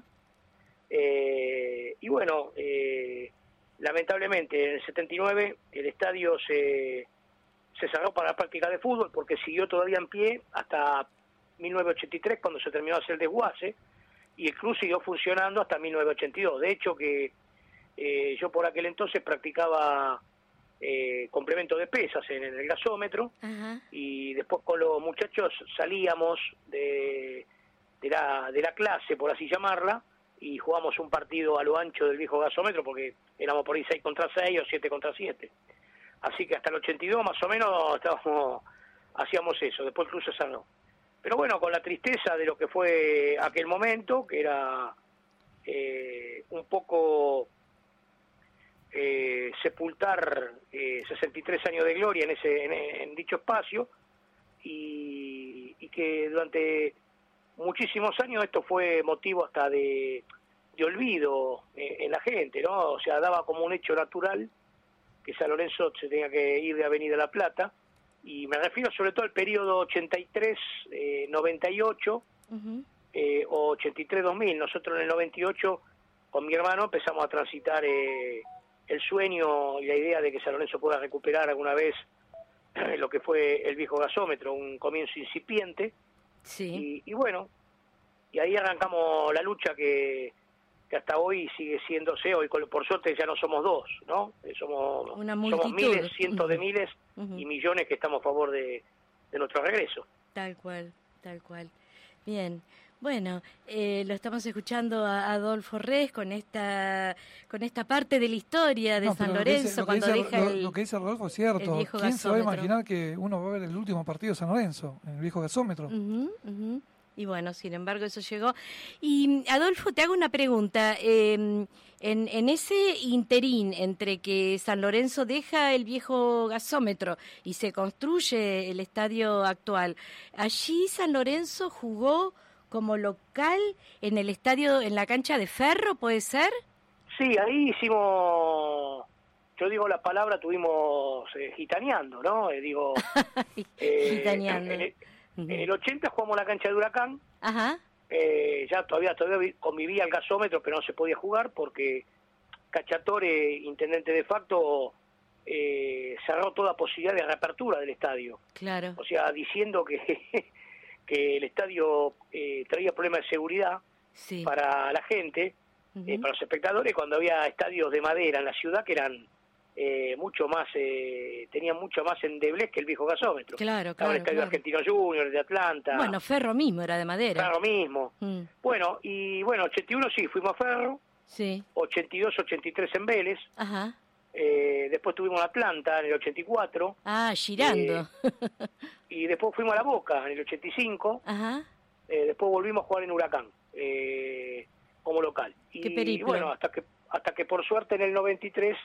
eh, y bueno, eh, lamentablemente en el setenta y nueve el estadio se, se cerró para la práctica de fútbol porque siguió todavía en pie hasta mil novecientos ochenta y tres cuando se terminó de hacer el desguace, y el club siguió funcionando hasta mil novecientos ochenta y dos. De hecho que eh, yo por aquel entonces practicaba eh, complemento de pesas en, en el gasómetro, Ajá. y después con los muchachos salíamos de, de, la, de la clase, por así llamarla, y jugamos un partido a lo ancho del viejo gasómetro porque éramos por ahí seis contra seis o siete contra siete. Así que hasta el ochenta y dos más o menos estábamos, hacíamos eso, después el club se cerró. Pero bueno, con la tristeza de lo que fue aquel momento, que era eh, un poco eh, sepultar eh, sesenta y tres años de gloria en ese en, en dicho espacio, y, y que durante muchísimos años esto fue motivo hasta de, de olvido eh, en la gente, ¿no? O sea, daba como un hecho natural que San Lorenzo se tenía que ir de Avenida La Plata, y me refiero sobre todo al periodo ochenta y tres noventa y ocho, Uh-huh. eh, o ochenta y tres dos mil. Nosotros en el noventa y ocho con mi hermano empezamos a transitar eh, el sueño y la idea de que San Lorenzo pueda recuperar alguna vez eh, lo que fue el viejo gasómetro, un comienzo incipiente. Sí. Y, y bueno, y ahí arrancamos la lucha que, que hasta hoy sigue siéndose. Hoy, por suerte, ya no somos dos, ¿no? Eh, somos, Una somos multitud. miles, cientos de Ujú. miles Ujú. y millones que estamos a favor de, de nuestro regreso. Tal cual, tal cual. Bien, bueno, eh, lo estamos escuchando a Adolfo Res con esta con esta parte de la historia de No, San pero lo que dice- Lorenzo lo que cuando dice- deja lo, el, lo que dice Rodolfo es cierto. el viejo ¿Quién se va a gasómetro? imaginar que uno va a ver el último partido de San Lorenzo, en el viejo gasómetro? Ujú, ujú. Y bueno, sin embargo, eso llegó. Y Adolfo, te hago una pregunta. Eh, en, en ese interín entre que San Lorenzo deja el viejo gasómetro y se construye el estadio actual, allí San Lorenzo jugó como local en el estadio, en la cancha de Ferro, ¿puede ser? Sí, ahí hicimos, yo digo la palabra, tuvimos eh, gitaneando, ¿no? Eh, digo, eh, Gitaneando. En el, en el ochenta jugamos la cancha de Huracán. Ajá. Eh, ya todavía todavía vi- convivía el gasómetro, pero no se podía jugar porque Cacciatore, intendente de facto, eh, cerró toda posibilidad de reapertura del estadio. Claro. O sea, diciendo que, que el estadio eh, traía problemas de seguridad Sí. para la gente, Ujú. eh, para los espectadores, cuando había estadios de madera en la ciudad que eran eh, mucho más, eh, tenía mucho más endeblez que el viejo gasómetro. Claro, Estaba claro, el Estadio claro. Argentino Junior de Atlanta. Bueno, Ferro mismo era de madera. Ferro mismo. Mm. Bueno, y bueno, ochenta y uno sí, fuimos a Ferro. Sí. ochenta y dos, ochenta y tres en Vélez. Ajá. Eh, después tuvimos Atlanta en el ochenta y cuatro. Ah, girando. Eh, y después fuimos a La Boca en el ochenta y cinco. Ajá. Eh, después volvimos a jugar en Huracán eh, como local. Y Qué periplo. bueno, hasta que hasta que por suerte en el noventa y tres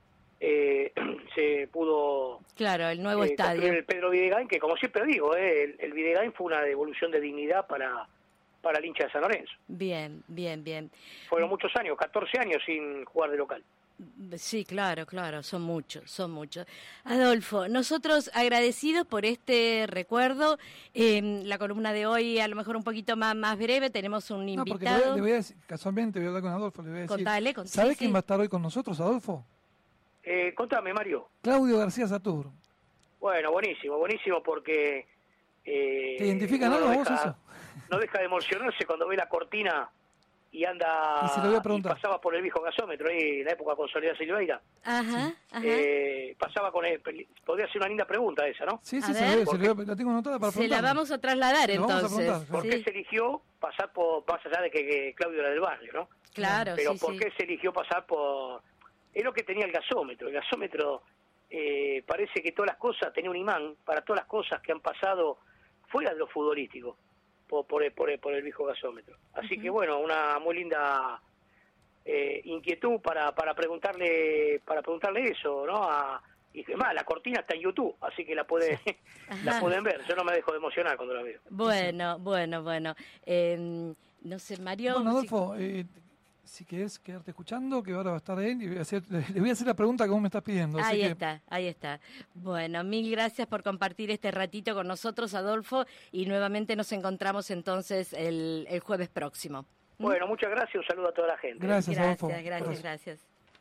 eh, se pudo Claro, el nuevo eh, estadio. construir el Pedro Videgain, que como siempre digo, eh, el, el Videgain fue una devolución de dignidad para, para el hincha de San Lorenzo. Bien, bien, bien. Fueron muchos años, catorce años sin jugar de local. Sí, claro, claro, son muchos, son muchos. Adolfo, nosotros agradecidos por este recuerdo. Eh, la columna de hoy a lo mejor un poquito más, más breve, tenemos un No, porque le invitado. voy, a, le voy a decir, casualmente voy a hablar con Adolfo, le voy a decir. Contale, contale, ¿Sabés sí, quién sí. va a estar hoy con nosotros, Adolfo? Eh, contame, Mario. Claudio García Satur. Bueno, buenísimo, buenísimo porque... Eh, ¿Te identifican uno algo no vos deja- eso? No deja de emocionarse cuando ve la cortina y anda... Y se lo voy a preguntar. pasaba por el viejo gasómetro ahí en la época con Soledad Silveira. Ajá, ajá. Eh, pasaba con él. Podría ser una linda pregunta esa, ¿no? Sí, A sí, se ver. lo, voy- se lo voy a- la tengo anotada para Se la preguntarle. vamos a trasladar Se lo vamos a entonces. preguntar, ¿Por qué Sí. se eligió pasar por, más allá de que, que Claudio era del barrio, ¿no? Claro, Pero sí, ¿por sí. qué se eligió pasar por...? Es lo que tenía el gasómetro. El gasómetro eh, parece que todas las cosas, tenía un imán para todas las cosas que han pasado fuera de lo futbolístico, por, por, el- por, el- por el viejo gasómetro. Así que bueno, una muy linda eh, inquietud para, para preguntarle para preguntarle eso, ¿no? A, y además, la cortina está en YouTube, así que la puede la Ajá. pueden ver. Yo no me dejo de emocionar cuando la veo. Bueno, bueno, bueno. Eh, no sé, Mario. Bueno, si- Adolfo, eh, si querés quedarte escuchando, que ahora va a estar él, y voy a hacer, le voy a hacer la pregunta que vos me estás pidiendo. así Ahí que- está, ahí está. Bueno, mil gracias por compartir este ratito con nosotros, Adolfo, y nuevamente nos encontramos entonces el, el jueves próximo. Bueno, muchas gracias, un saludo a toda la gente. Gracias, Adolfo. Gracias, gracias, Gracias. gracias.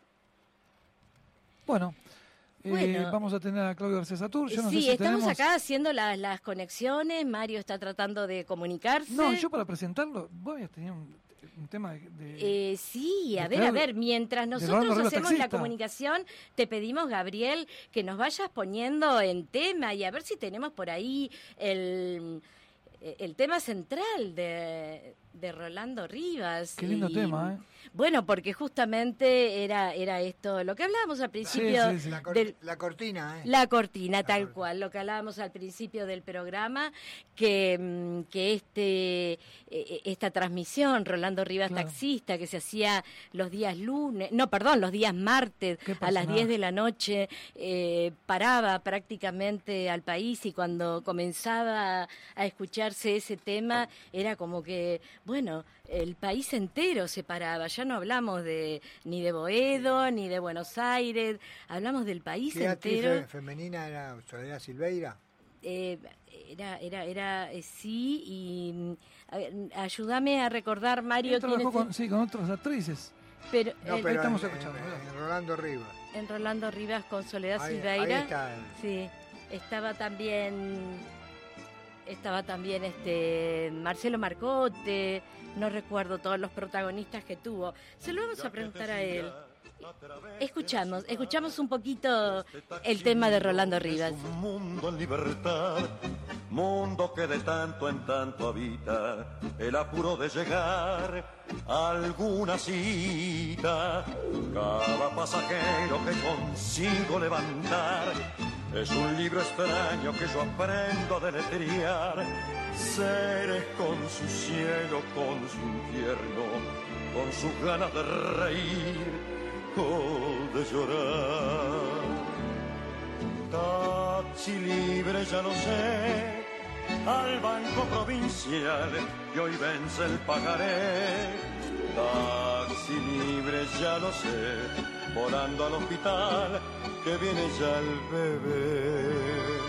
Bueno, eh, Bueno. vamos a tener a Claudio García Satur. Yo no Sí, sé si estamos tenemos... acá haciendo las, las conexiones, Mario está tratando de comunicarse. No, yo para presentarlo, vos habías tenido un, un tema de... de- Eh, sí, a de ver, a Claudio- ver, mientras de nosotros Rolando Rivas, hacemos la taxista. comunicación, te pedimos, Gabriel, que nos vayas poniendo en tema y a ver si tenemos por ahí el, el tema central de, de Rolando Rivas. Qué lindo Y, tema, ¿eh? Bueno, porque justamente era, era esto, lo que hablábamos al principio. sí, sí. La, cor- del- la cortina, ¿eh? la cortina, tal cual, lo que hablábamos al principio del programa, que, mm, que este eh, esta transmisión, Rolando Rivas Claro. Taxista, que se hacía los días lunes, no, perdón, los días martes Qué a las personaje. diez de la noche, eh, paraba prácticamente al país y cuando comenzaba a escucharse ese tema, era como que, bueno, el país entero se paraba, ya no hablamos de ni de Boedo, ni de Buenos Aires, hablamos del país ¿Qué actriz entero. fe- femenina era Soledad Silveira? Eh, era, era, era, eh, sí, y mm, a ver, ayúdame a recordar, Mario, Él trabajó quién es- con, sí, con otras actrices. pero, No, eh, pero estamos en, escuchando, en- ¿verdad? en Rolando Rivas. en Rolando Rivas con Soledad Ahí- Silveira. ahí está. Sí, estaba también, estaba también este Marcelo Marcote, no recuerdo todos los protagonistas que tuvo. Se lo vamos a preguntar a él. Escuchamos, escuchamos un poquito el tema de Rolando Rivas. Un mundo en libertad, mundo que de tanto en tanto habita el apuro de llegar a alguna cita. Cada pasajero que consigo levantar es un libro extraño que yo aprendo a deletrear. Seres con su cielo, con su infierno, con sus ganas de reír o de llorar. Taxi libre, ya lo sé, al banco provincial que hoy vence el pagaré. Taxi libre, ya lo sé, volando al hospital que viene ya el bebé.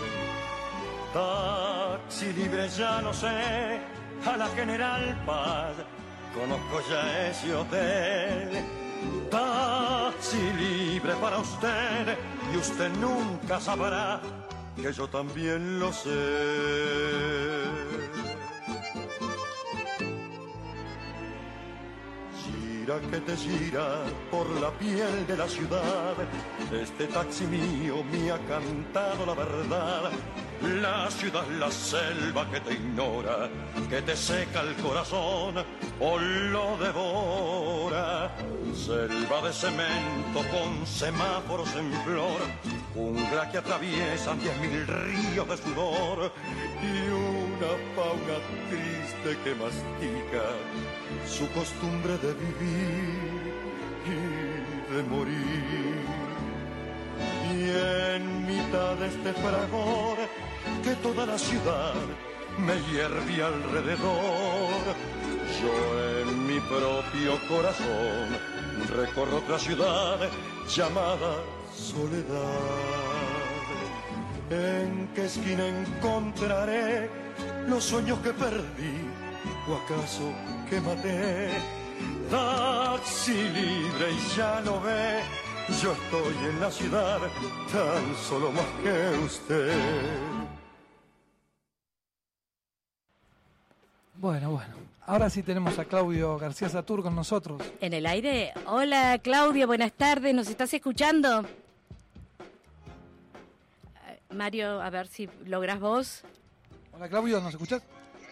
Taxi libre, ya lo sé, a la General Paz conozco ya ese hotel. Taxi libre para usted y usted nunca sabrá que yo también lo sé. gira que te gira por la piel de la ciudad. Este taxi mío me ha cantado la verdad. La ciudad, la selva que te ignora, que te seca el corazón o lo devora. Selva de cemento con semáforos en flor, jungla que atraviesan diez mil ríos de sudor y una fauna triste que mastica su costumbre de vivir y de morir. Y en mitad de este fragor que toda la ciudad me hierve alrededor, yo en mi propio corazón recorro otra ciudad llamada soledad. ¿En qué esquina encontraré los sueños que perdí o acaso que maté? Taxi libre y ya lo ve, yo estoy en la ciudad tan solo más que usted. Bueno, bueno. Ahora sí tenemos a Claudio García Satur con nosotros. ¿En el aire? Hola, Claudio, buenas tardes. ¿Nos estás escuchando? Mario, a ver si logras vos. Hola, Claudio, ¿nos escuchás?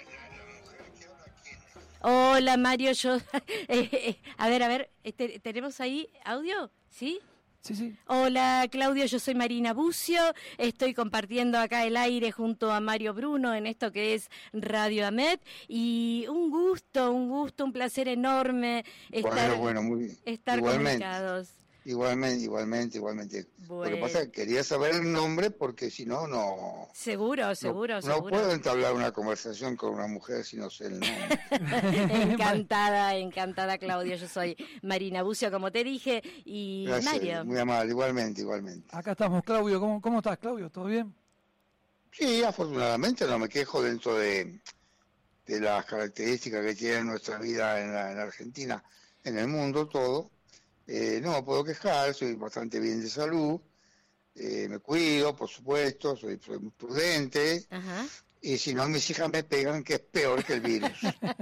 Hola, Mario, yo... a ver, a ver, este, ¿tenemos ahí audio? ¿Sí? Sí, sí. Hola, Claudio, yo soy Marina Bucio, estoy compartiendo acá el aire junto a Mario Bruno en esto que es Radio AMEP y un gusto, un gusto, un placer enorme estar, bueno, bueno, muy bien. estar comunicados. Igualmente, igualmente, igualmente. Bueno. Lo que pasa es que quería saber el nombre porque si no, no... Seguro, seguro, no, seguro. No puedo entablar una conversación con una mujer si no sé el nombre. Encantada, encantada, Claudio. Yo soy Marina Bucio, como te dije, y Gracias, Mario. Muy amable, igualmente, igualmente. Acá estamos, Claudio. ¿Cómo, cómo estás, Claudio? ¿Todo bien? Sí, afortunadamente no me quejo dentro de, de las características que tiene nuestra vida en la, en la Argentina, en el mundo todo. Eh, no me puedo quejar, soy bastante bien de salud, eh, me cuido, por supuesto, soy, soy muy prudente. Ajá. Y si no, mis hijas me pegan, que es peor que el virus.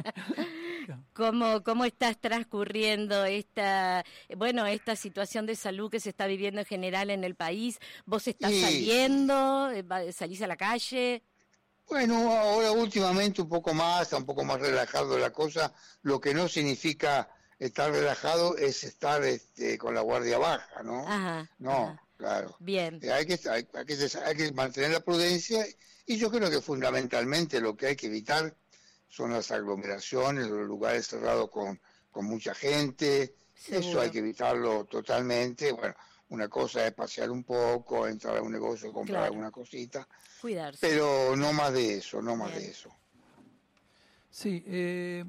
¿Cómo, ¿Cómo estás transcurriendo esta, bueno, esta situación de salud que se está viviendo en general en el país? ¿Vos estás Sí. saliendo? ¿Salís a la calle? Bueno, ahora últimamente un poco más, está un poco más relajado la cosa, lo que no significa estar relajado es estar este, con la guardia baja, ¿no? Ajá. No, ajá. claro. Bien. Eh, hay, que, hay, hay, que, hay que mantener la prudencia y yo creo que fundamentalmente lo que hay que evitar son las aglomeraciones, los lugares cerrados con, con mucha gente. Seguro. Eso hay que evitarlo totalmente. Bueno, una cosa es pasear un poco, entrar a un negocio, comprar Claro. alguna cosita, Cuidarse. pero no más de eso, no más Bien. de eso. Sí, eh,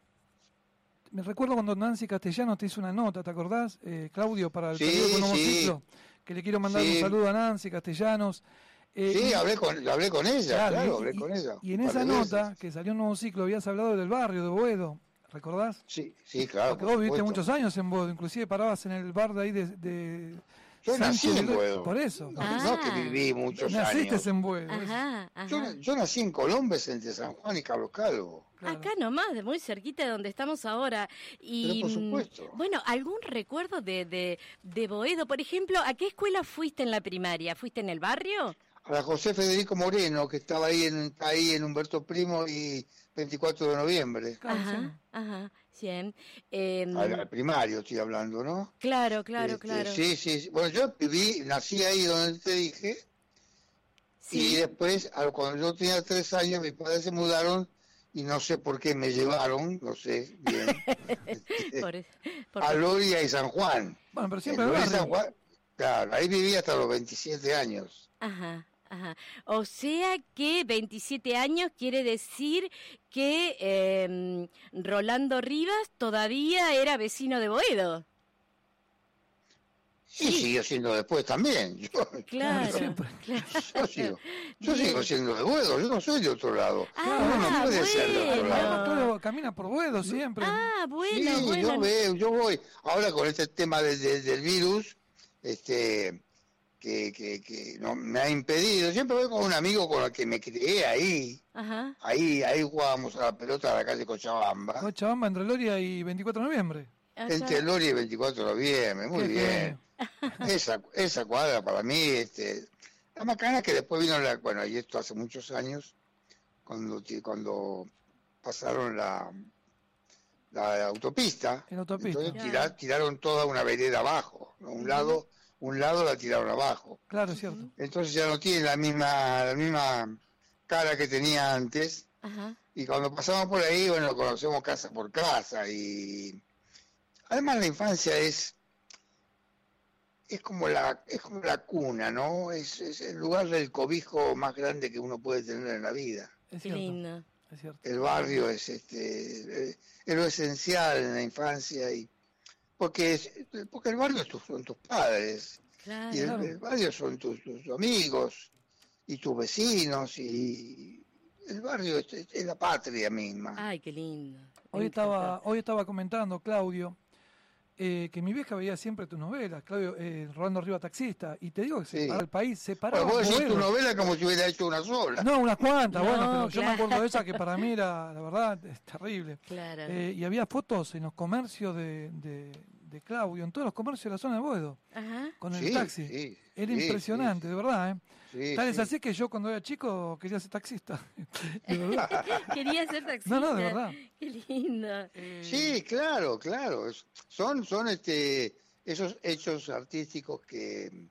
me recuerdo cuando Nancy Castellanos te hizo una nota, ¿te acordás, eh, Claudio, para el Sí, periódico Nuevo sí. Ciclo? Que le quiero mandar Sí. un saludo a Nancy Castellanos. Eh, Sí, y- hablé con, hablé con ella, Claro, claro, y- hablé y- con ella. Y en un esa par de veces. nota, que salió un Nuevo Ciclo, habías hablado del barrio de Boedo, ¿recordás? Sí, sí, claro. Porque por vos viviste supuesto. muchos años en Boedo, inclusive parabas en el bar de ahí de... de Yo nací Sánchez en de- Boedo. Por eso. No, no que viví muchos Naciste años. en Boedo. Ajá, ajá. Yo, yo nací en Colombes, entre San Juan y Carlos Calvo. Acá nomás, de muy cerquita de donde estamos ahora. Y, Pero por mm, supuesto. bueno, ¿algún recuerdo de, de, de Boedo? Por ejemplo, ¿a qué escuela fuiste en la primaria? ¿Fuiste en el barrio? A la José Federico Moreno, que estaba ahí en, ahí en Humberto Primo y veinticuatro de noviembre. Ajá, ajá, bien. Eh, Al, al primario estoy hablando, ¿no? claro, claro, Este, claro. Sí, sí, sí. Bueno, yo viví, nací ahí donde te dije, y después, a- cuando yo tenía tres años, mis padres se mudaron y no sé por qué me llevaron, no sé bien, este, Por- por- a Loria y San Juan. Bueno, pero En siempre el Loria y barrio. San Juan, claro, ahí viví hasta los veintisiete años. Ajá, ajá. O sea que veintisiete años quiere decir que eh, Rolando Rivas todavía era vecino de Boedo. Y siguió siendo después también. Yo, Claro, yo, claro. yo sigo, yo Bien. sigo siendo de Boedo, yo no soy de otro lado. Ah, Uno no puede ser de otro bueno. lado. Todo camina por Boedo siempre. Ah, bueno, Sí, bueno. yo veo, yo voy. Ahora con este tema de- de- del virus, este, que, que, que no, me ha impedido. Siempre voy con un amigo con el que me crié ahí. Ajá, Ahí, ahí jugábamos a la pelota a la calle Cochabamba. Cochabamba, entre Loria y veinticuatro de noviembre. Acá. Entre Loria y veinticuatro de noviembre, muy Qué bien. Esa, esa cuadra para mí, este, la macana que después vino la, bueno, y esto hace muchos años, cuando, cuando pasaron la, la autopista, En autopista. entonces tira- tiraron toda una vereda abajo, ¿no? Un lado, un lado la tiraron abajo. Claro, es cierto. Entonces ya no tiene la misma, la misma cara que tenía antes. Ajá. Y cuando pasamos por ahí, bueno, conocemos casa por casa. Y además la infancia es es como la es como la cuna, ¿no? Es, es el lugar del cobijo más grande que uno puede tener en la vida. Es Qué cierto. lindo. Es cierto. El barrio es este es lo esencial en la infancia y porque es, porque el barrio tus- son tus padres Claro. y el, el barrio son tus, tus amigos y tus vecinos y el barrio es, es la patria misma. Ay, qué lindo. Me Hoy encanta. estaba, hoy estaba comentando, Claudio, eh, que mi vieja veía siempre tus novelas, Claudio, eh, Rolando Riva Taxista, y te digo que se Sí. para el país, separaba Bueno, vos decís tu Boedo. novela como si hubiera hecho una sola. No, unas cuantas, No, bueno, pero yo me claro. acuerdo de esa que para mí era, la verdad, es terrible. Claro. Eh, y había fotos en los comercios de, de, de Claudio, en todos los comercios de la zona de Boedo, Ajá. con el Sí, taxi. sí, Era sí, impresionante, de verdad, ¿eh? Sí, Tal es sí. así que yo cuando era chico quería ser taxista. De verdad. Quería ser taxista. No, no, de verdad. Qué lindo. Sí, claro, claro. Es- Son, son este, esos hechos artísticos que,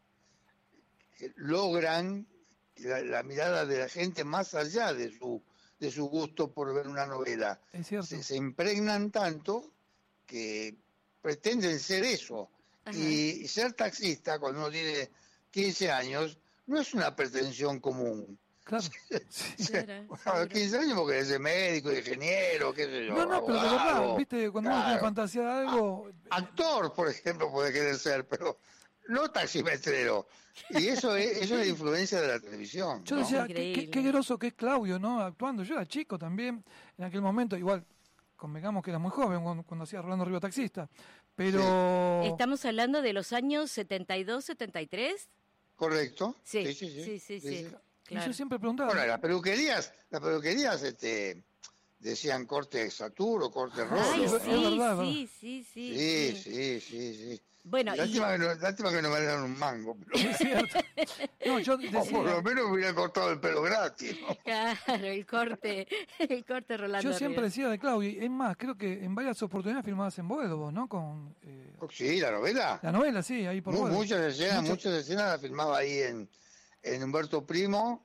que logran la, la mirada de la gente más allá de su, de su gusto por ver una novela. Es cierto. Se, se impregnan tanto que pretenden ser eso. Ajá. Y ser taxista cuando uno tiene quince años no es una pretensión común. Claro. Claro, A los quince años porque eres de médico, ingeniero, qué sé yo. No, no, pero de verdad, abogado. viste, cuando uno tiene Claro. fantasía de algo, Actor, por ejemplo, puede querer ser, pero no taximetrero. Y eso es, eso es la influencia de la televisión. yo ¿no? decía, qué, Increíble. qué, qué groso que es Claudio, ¿no? Actuando. Yo era chico también, en aquel momento, igual, convengamos que era muy joven cuando, cuando hacía Rolando Riva Taxista, pero... Estamos hablando de los años setenta y dos, setenta y tres. Correcto. Sí, Sí, sí, sí. sí, sí, sí. Y Claro. yo siempre preguntaba... Bueno, las peluquerías, las peluquerías este, decían corte Saturo, corte rojo. Ay, es sí, verdad, es sí, sí, sí, Sí, sí. sí, sí, sí. Bueno, y Lástima, que no, lástima que no me dieron un mango. Pero, Es cierto. No, yo o por lo decía... menos me hubiera cortado el pelo gratis. ¿no? claro, el corte, el corte Rolando Yo siempre Rivas. decía de Claudio, y es más, creo que en varias oportunidades filmabas en Boedo, vos, ¿no? Con eh, Sí, la novela. la novela, sí, ahí por Mu- Boedo. muchas escenas, Muchas- muchas escenas las filmaba ahí en, en Humberto Primo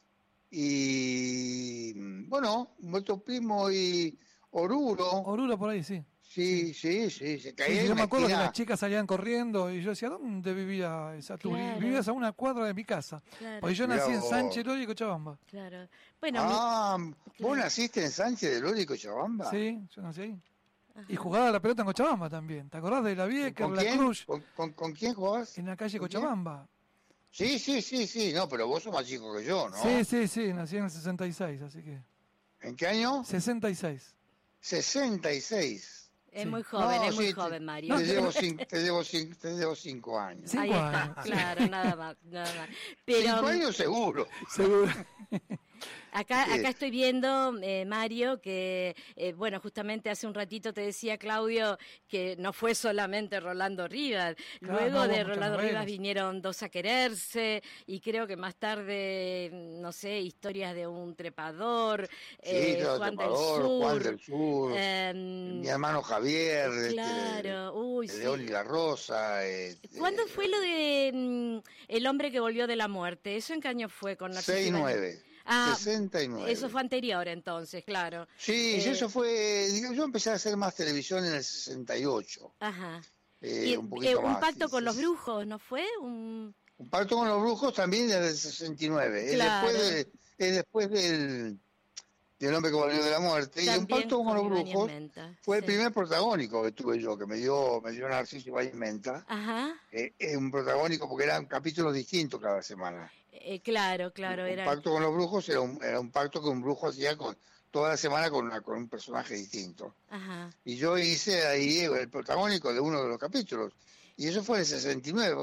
y bueno, Humberto Primo y Oruro. Oruro por ahí, sí. Sí, sí, sí, se Sí, caía sí, en yo una me acuerdo que esquina. las chicas salían corriendo y yo decía, ¿dónde vivía esa? Tú Claro. vivías a una cuadra de mi casa. Claro. Porque yo Mirá nací en vos. Sánchez Lora y Cochabamba. Claro. Bueno, Ah, ¿vos claro. naciste en Sánchez de Lora y Cochabamba? Sí, yo nací ahí. mi- ajá. Y jugaba la pelota en Cochabamba también. ¿Te acordás de la Vieca, ¿Con la quién? Cruz? ¿Con, con, con quién jugabas? En la calle ¿Con quién? Cochabamba. Sí, sí, sí, sí, no, pero vos sos más chico que yo, ¿no? Sí, sí, sí, nací en el sesenta y seis, así que... ¿En qué año? sesenta y seis. sesenta y seis. Es Sí. muy joven, No, es muy sí, te- joven, Mario. Te, llevo cinco, te, llevo cinco, te llevo cinco años. Cinco Ahí está, años. claro, nada más, nada más. Pero Cinco años seguro. Seguro. acá, Sí. acá estoy viendo, eh, Mario, que, eh, bueno, justamente hace un ratito te decía Claudio que no fue solamente Rolando Rivas. Claro, Luego no, hubo de muchas Rolando novelas. Rivas vinieron Dos a Quererse y creo que más tarde, no sé, Historias de un trepador, eh, claro, Juan, Trepador, del Sur, Juan del Sur, em, mi hermano Javier, este, claro, uy, de sí. León y la Rosa. este, ¿Cuándo fue lo de mm, El hombre que volvió de la muerte? ¿Eso en qué año fue con Narciso seis Ibáñez? nueve, Ah, sesenta y nueve. eso fue anterior entonces, claro. Sí, sí, Eh, eso fue. digo, Yo empecé a hacer más televisión en el sesenta y ocho. Ajá. eh, Y, un eh, poquito un más. pacto sí, con sí, los sí. brujos, ¿no fue? Un... Un pacto con los brujos también desde el sesenta y nueve. Claro. Es después, de, es después del, del hombre que volvió de la muerte. y un También pacto con, los Ibáñez brujos Menta, fue el sí. primer protagónico que tuve yo, que me dio, me dio Narciso Ibáñez Menta. Ajá, Eh, es un protagónico porque eran capítulos distintos cada semana. eh, claro, claro, Un era... pacto con los brujos era un, era un pacto que un brujo hacía con, toda la semana con, una, con un personaje distinto. Ajá, Y yo hice ahí el protagónico de uno de los capítulos. Y eso fue en el sesenta y nueve. porque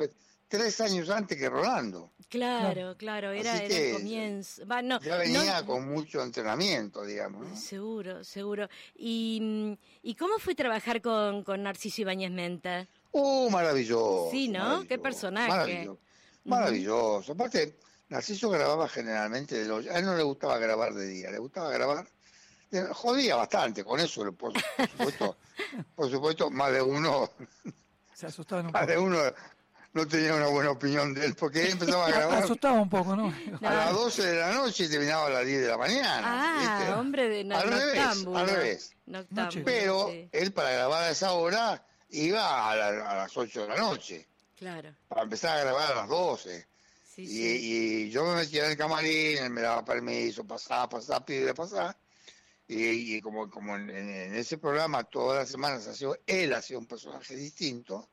tres años antes que Rolando. Claro, claro, era, Así era que el comienzo. Va, no, ya venía no- con mucho entrenamiento, digamos, ¿no? Seguro, seguro. ¿Y, ¿y cómo fue trabajar con, con Narciso Ibáñez Menta? ¡Oh, maravilloso! Sí, ¿no? maravilloso, Qué personaje. Maravilloso. Maravilloso. Aparte, Narciso grababa generalmente de noche. A él no le gustaba grabar de día, le gustaba grabar. de- Jodía bastante con eso, por, por supuesto. Por supuesto, más de uno, Se asustaban un más poco. de uno no tenía una buena opinión de él, porque él empezaba a grabar Asustaba un poco, ¿no? a las doce de la noche y terminaba a las diez de la mañana. Ah, ¿viste? hombre de no, al revés, noctámbulo. al revés. Noctámbulo, Pero sí. él para grabar a esa hora iba a, la- a las ocho de la noche, Claro. para empezar a grabar a las doce. Sí, y, sí. y yo me metía en el camarín, él me daba permiso, pasaba, pasaba, pide, pasaba. Y, y como, como en, en- en ese programa todas las semanas hacía, él hacía un personaje distinto,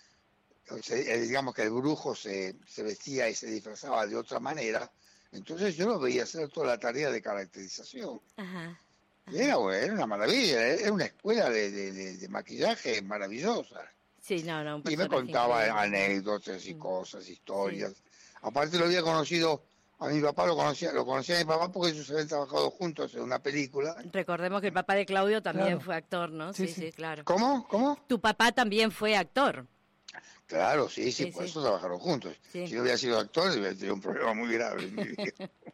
o sea, eh, digamos que el brujo se, se vestía y se disfrazaba de otra manera, entonces yo lo veía hacer toda la tarea de caracterización. Ajá. Y era, bueno, era una maravilla, era una escuela de, de- de- de maquillaje maravillosa. Sí, no, no, un Y me personaje contaba increíble. anécdotas y cosas, historias. Aparte lo había conocido, a mi papá lo conocía, lo conocía a mi papá porque ellos habían trabajado juntos en una película. Recordemos que el papá de Claudio también Claro. fue actor, ¿no? Sí, Sí, sí, sí. claro. ¿Cómo? ¿Cómo? Tu papá también fue actor. Claro, sí, sí, Sí, por sí. eso trabajaron juntos. Sí. Si no hubiera sido actor, hubiera tenido un problema muy grave en mi vida.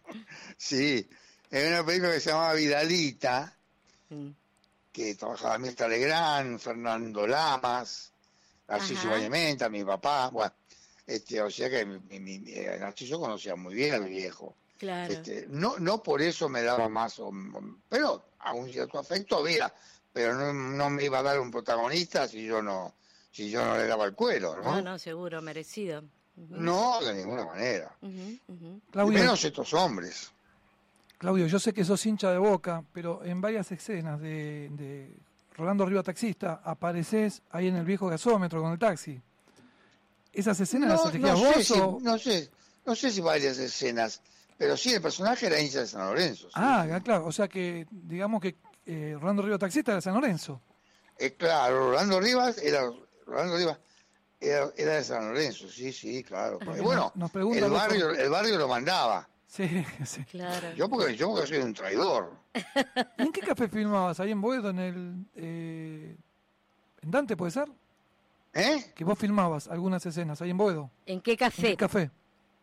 Sí, en una película que se llamaba Vidalita, Mm. que trabajaba Mirta Legrand, Fernando Lamas, Narciso Ajá. Ibáñez Menta, mi papá, bueno, este, o sea que mi, mi- mi- eh, Narciso conocía muy bien a mi viejo. Claro. Este, no, no por eso me daba más, o- pero a un cierto afecto había, pero no, no me iba a dar un protagonista si yo no, si yo no le daba el cuero, ¿no? No, no, seguro, merecido. Ujú. No, de ninguna manera. Ujú, ujú. Claudio. Menos estos hombres. Claudio, yo sé que sos hincha de Boca, pero en varias escenas de, de Rolando Riva Taxista apareces ahí en el viejo gasómetro con el taxi. ¿Esas escenas las elegías no sé vos si, o...? no sé, no sé si varias escenas, pero sí, el personaje era hincha de San Lorenzo. sí. Ah, claro, o sea que digamos que eh, Rolando Riva Taxista era de San Lorenzo. Eh, claro, Rolando Rivas era, Rolando Rivas era, era de San Lorenzo, sí, sí, claro. Porque Y bueno, nos pregunta el el otro- barrio, el barrio lo mandaba. Sí, sí. Claro. Yo porque, yo porque soy un traidor. ¿Y en qué café filmabas? ¿Ahí en Boedo, en el... Eh, ¿En Dante, puede ser? ¿Eh? Que vos filmabas algunas escenas ahí en Boedo. ¿En qué café? ¿En qué café?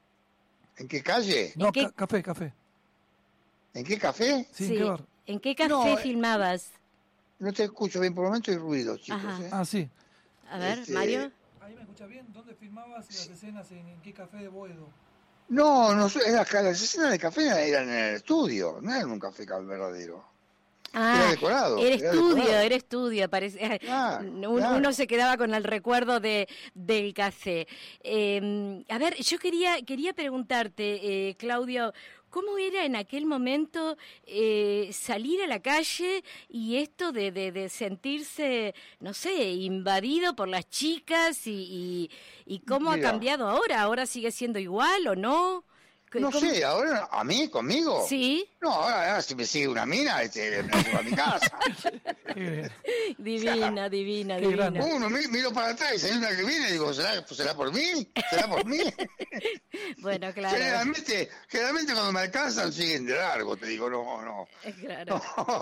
¿En qué calle? No, ca- café, café. ¿En qué café? Sí, ¿en qué bar? ¿En qué café No, eh, filmabas? No te escucho bien, por el momento hay ruido, chicos. Ajá. ¿eh? Ah, sí. A ver, Este, Mario. Ahí me escuchas bien. ¿Dónde filmabas las escenas en, en qué café de Boedo? No, no, sé, era, las escenas de café eran en el estudio, no era en un café verdadero. Ah, era decorado. era estudio, decorado. era estudio, parece. Ah, uno, claro. uno se quedaba con el recuerdo de del café. Eh, a ver, yo quería quería preguntarte, eh, Claudio, ¿cómo era en aquel momento eh, salir a la calle y esto de, de, de sentirse, no sé, invadido por las chicas y, y, y cómo Mira. ha cambiado ahora? ¿Ahora sigue siendo igual o no? No ¿Cómo? sé, ahora a mí, conmigo. Sí. No, ahora, ahora si me sigue una mina, este, me la llevo a mi casa. Divina, divina, Qué divina. grande. Uno mi- miro para atrás y si hay una que viene y digo, ¿será, pues, ¿será por mí? ¿Será por mí? Bueno, claro. Generalmente, generalmente cuando me alcanzan siguen de largo, te digo, no, no. Claro.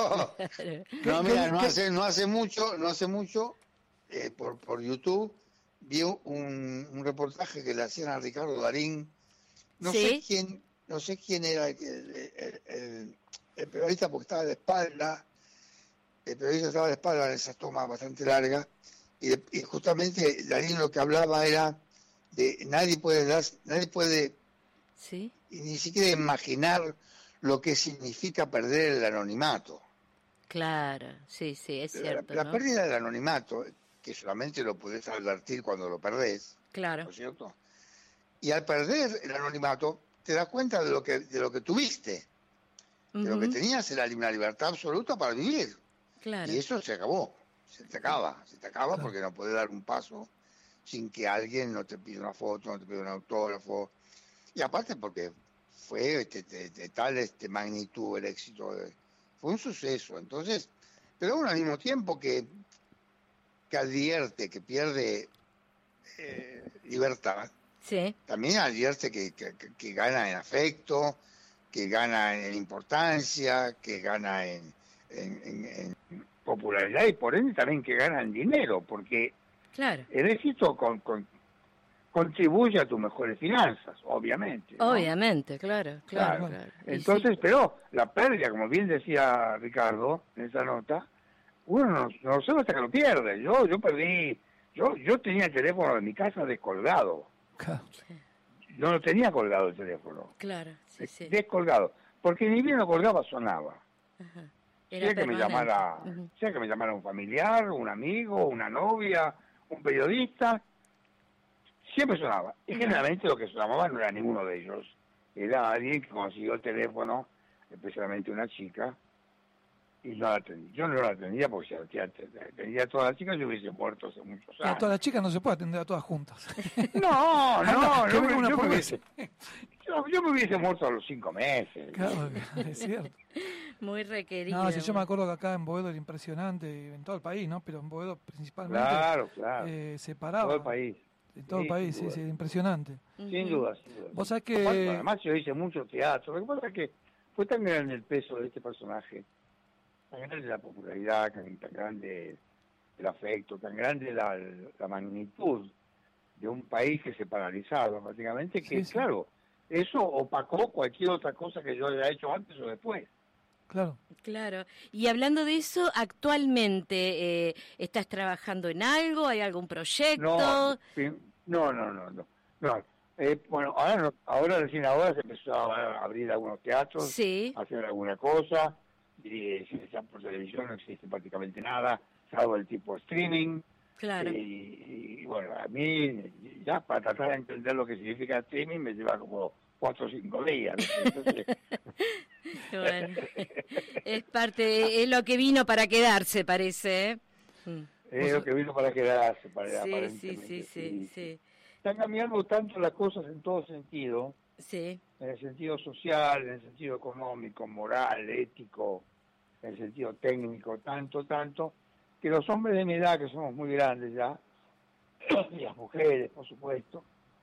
No, mira, no hace, no hace mucho, no hace mucho, eh, por, por YouTube, vi un, un reportaje que le hacían a Ricardo Darín. No ¿Sí? sé quién, no sé quién era el, el- el- el periodista porque estaba de espalda. El periodista estaba de espalda en esas tomas bastante largas. Y, de- y justamente Darín lo que hablaba era de nadie puede dar, nadie puede Sí. y ni siquiera imaginar lo que significa perder el anonimato. Claro, sí, sí, es La, cierto, la ¿no? pérdida del anonimato, que solamente lo podés advertir cuando lo perdés, Claro. ¿no es cierto? Y al perder el anonimato, te das cuenta de lo que, de lo que tuviste, de lo que Ujú. tenías era una libertad absoluta para vivir. Claro. Y eso se acabó, se te acaba, se te acaba porque no podés dar un paso sin que alguien no te pida una foto, no te pida un autógrafo. Y aparte porque fue este, de, de tal este, magnitud el éxito, de- fue un suceso. Entonces, pero uno al mismo tiempo que, que advierte que pierde eh, libertad, Sí. También advierte que, que, que gana en afecto, que gana en importancia, que gana en, en, en, en popularidad y por ende también que gana en dinero, porque claro. el éxito con, con, contribuye a tus mejores finanzas, obviamente, ¿no? Obviamente, claro, claro. Claro. claro. Entonces, Sí. pero la pérdida, como bien decía Ricardo en esa nota, uno no, no lo sabe hasta que lo pierde. Yo yo perdí, yo yo tenía el teléfono de mi casa descolgado. Claro. No lo tenía colgado el teléfono. Claro, sí, sí. Descolgado. Porque ni bien lo colgaba sonaba. Ajá. Sea que, me llamara, uh-huh. sea que me llamara un familiar, un amigo, una novia, un periodista, siempre sonaba. Y uh-huh. generalmente lo que sonaba no era ninguno de ellos. Era alguien que consiguió el teléfono, especialmente una chica, y no la atendí. Yo no la atendía porque si atendía a todas las chicas yo hubiese muerto hace muchos años. A todas las chicas no se puede atender a todas juntas. No, no, no, yo, yo, una yo, por me hubiese, yo, yo me hubiese muerto a los cinco meses. Claro, es cierto. Muy requerido. No, si yo me acuerdo que acá en Boedo era impresionante, en todo el país, ¿no? Pero en Boedo principalmente. Claro, claro. Eh, se paraba. Todo el país. En todo sí, el país, sí, sí, impresionante. Sin duda, sin duda. Vos sabés que... Bueno, además yo hice mucho teatro. Lo que pasa es que fue tan grande el peso de este personaje, tan grande la popularidad, tan, tan grande el afecto, tan grande la, la magnitud de un país que se paralizaba prácticamente, que sí, sí. claro, eso opacó cualquier otra cosa que yo haya hecho antes o después. Claro. Claro. Y hablando de eso, actualmente, eh, ¿estás trabajando en algo? ¿Hay algún proyecto? No, no, no, no. no, no. Eh, bueno, ahora, no, ahora recién ahora se empezó a abrir algunos teatros, sí. a hacer alguna cosa, y si está por televisión no existe prácticamente nada, salvo el tipo streaming. Claro. Y, y bueno, a mí, ya para tratar de entender lo que significa streaming me lleva como cuatro o cinco días. Entonces... bueno, es parte, es lo que vino para quedarse, parece. ¿eh? Es lo que vino para quedarse, para, sí, aparentemente. Sí, sí, sí, sí. Están cambiando tanto las cosas en todo sentido. Sí. En el sentido social, en el sentido económico, moral, ético, en el sentido técnico, tanto, tanto, que los hombres de mi edad, que somos muy grandes ya, y las mujeres, por supuesto,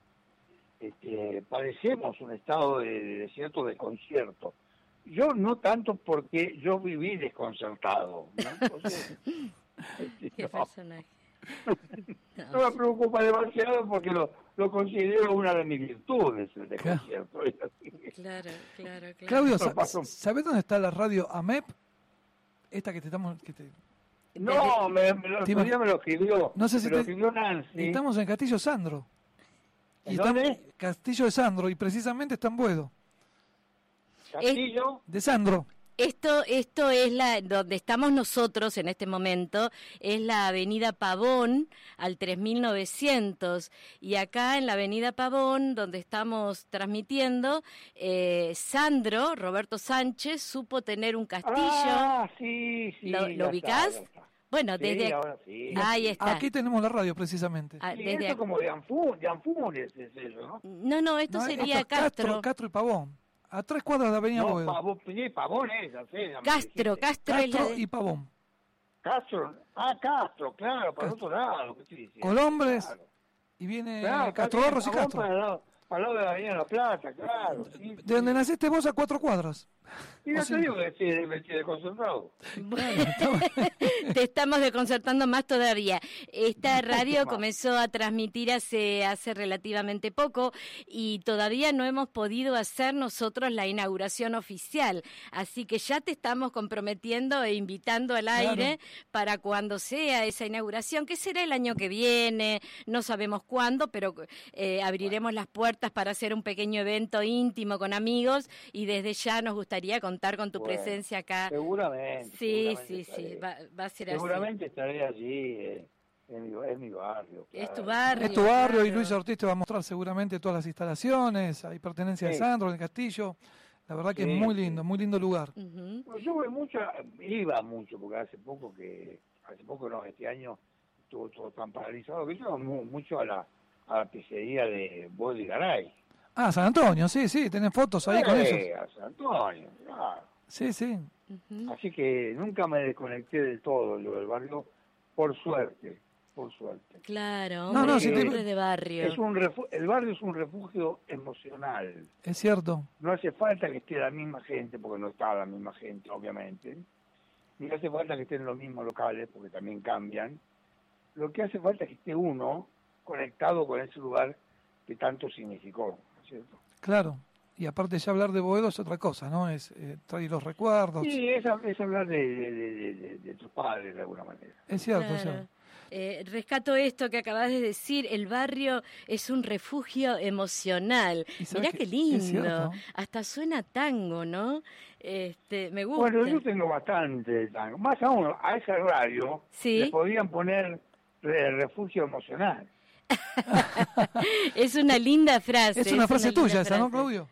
este, padecemos un estado de, de cierto desconcierto. Yo no tanto porque yo viví desconcertado, ¿no? Entonces, este, ¿Qué no. personaje? No. no me preocupa demasiado porque lo, lo considero una de mis virtudes, el desconcierto. Claro, claro, claro. Claudio, ¿sabés dónde está la radio A M E P? Esta que te estamos... Que te... No, me, me, lo, me lo escribió. No sé si me te... lo escribió Nancy. Estamos en Castillo Sandro. ¿En dónde? Está... Castillo de Sandro, y precisamente está en Boedo. ¿Castillo? De Sandro. Esto, esto es la donde estamos nosotros en este momento, es la avenida Pavón al tres mil novecientos, y acá en la avenida Pavón, donde estamos transmitiendo, eh, Sandro, Roberto Sánchez, supo tener un castillo. Ah, sí, sí. ¿Lo, ¿lo ubicás? Está, está. Bueno, sí, desde ahora sí. ahí está. Aquí tenemos la radio precisamente. Ah, sí, desde esto como de Anfunes, de Anfunes es eso, ¿no? No, no, esto no, sería esto es Castro. Castro. Castro y Pavón. A tres cuadras de Avenida no, Boedo. Pavón, sí, Pavón es, sí, Castro, Castro, Castro de... y Pavón. Castro, ah, Castro, claro, para Castro. otro lado. ¿Qué dice? Colombres, claro. Y viene claro, Castro Barros y Castro. Para el lado, para el lado de la Avenida La Plata, claro. Sí, de donde naciste vos a cuatro cuadras. Y no te digo que estoy, me estoy desconcentrado. Bueno, te estamos desconcertando más todavía. Esta radio comenzó a transmitir hace, hace relativamente poco y todavía no hemos podido hacer nosotros la inauguración oficial. Así que ya te estamos comprometiendo e invitando al aire claro. para cuando sea esa inauguración, que será el año que viene, no sabemos cuándo, pero eh, abriremos bueno. las puertas para hacer un pequeño evento íntimo con amigos y desde ya nos gustaría contar con tu bueno, presencia acá. Seguramente. Sí, seguramente sí, estaré. sí, va, va a ser seguramente así. Seguramente estaré allí, eh, en, mi, en mi barrio. Claro. Es tu barrio. Es tu barrio claro. y Luis Ortiz te va a mostrar seguramente todas las instalaciones, hay pertenencia sí. de Sandro, del Castillo. La verdad que sí, es muy lindo, sí. muy lindo lugar. Uh-huh. Bueno, yo voy mucho, iba mucho, porque hace poco que, hace poco no, este año estuvo todo tan paralizado, que yo iba mucho a la, a la pizzería de Boedo y Garay. Ah, San Antonio, sí, sí, tienen fotos ahí eh, con ellos. A San Antonio, claro. Sí, sí. Uh-huh. Así que nunca me desconecté del todo lo del barrio, por suerte. por suerte. Claro, No, no, hombre, si te- hombre de barrio. Es un refu- el barrio es un refugio emocional. Es cierto. No hace falta que esté la misma gente, porque no está la misma gente, obviamente. Ni hace falta que estén los mismos locales, porque también cambian. Lo que hace falta es que esté uno conectado con ese lugar que tanto significó, ¿no es cierto? Claro. Y aparte ya hablar de Boedo es otra cosa, ¿no? Es eh, traer los recuerdos. Sí, es, es hablar de, de, de, de, de tus padres de alguna manera. Es cierto, Claro. es cierto. Eh, rescato esto que acabas de decir, el barrio es un refugio emocional. ¿Y sabes Mirá qué? qué Es lindo, cierto. hasta suena tango, ¿no? Este, me gusta. Bueno, yo tengo bastante de tango. Más aún, a ese radio Sí. le podían poner re- refugio emocional. Es una linda frase. Es una frase linda tuya esa, ¿no, frase. Claudio?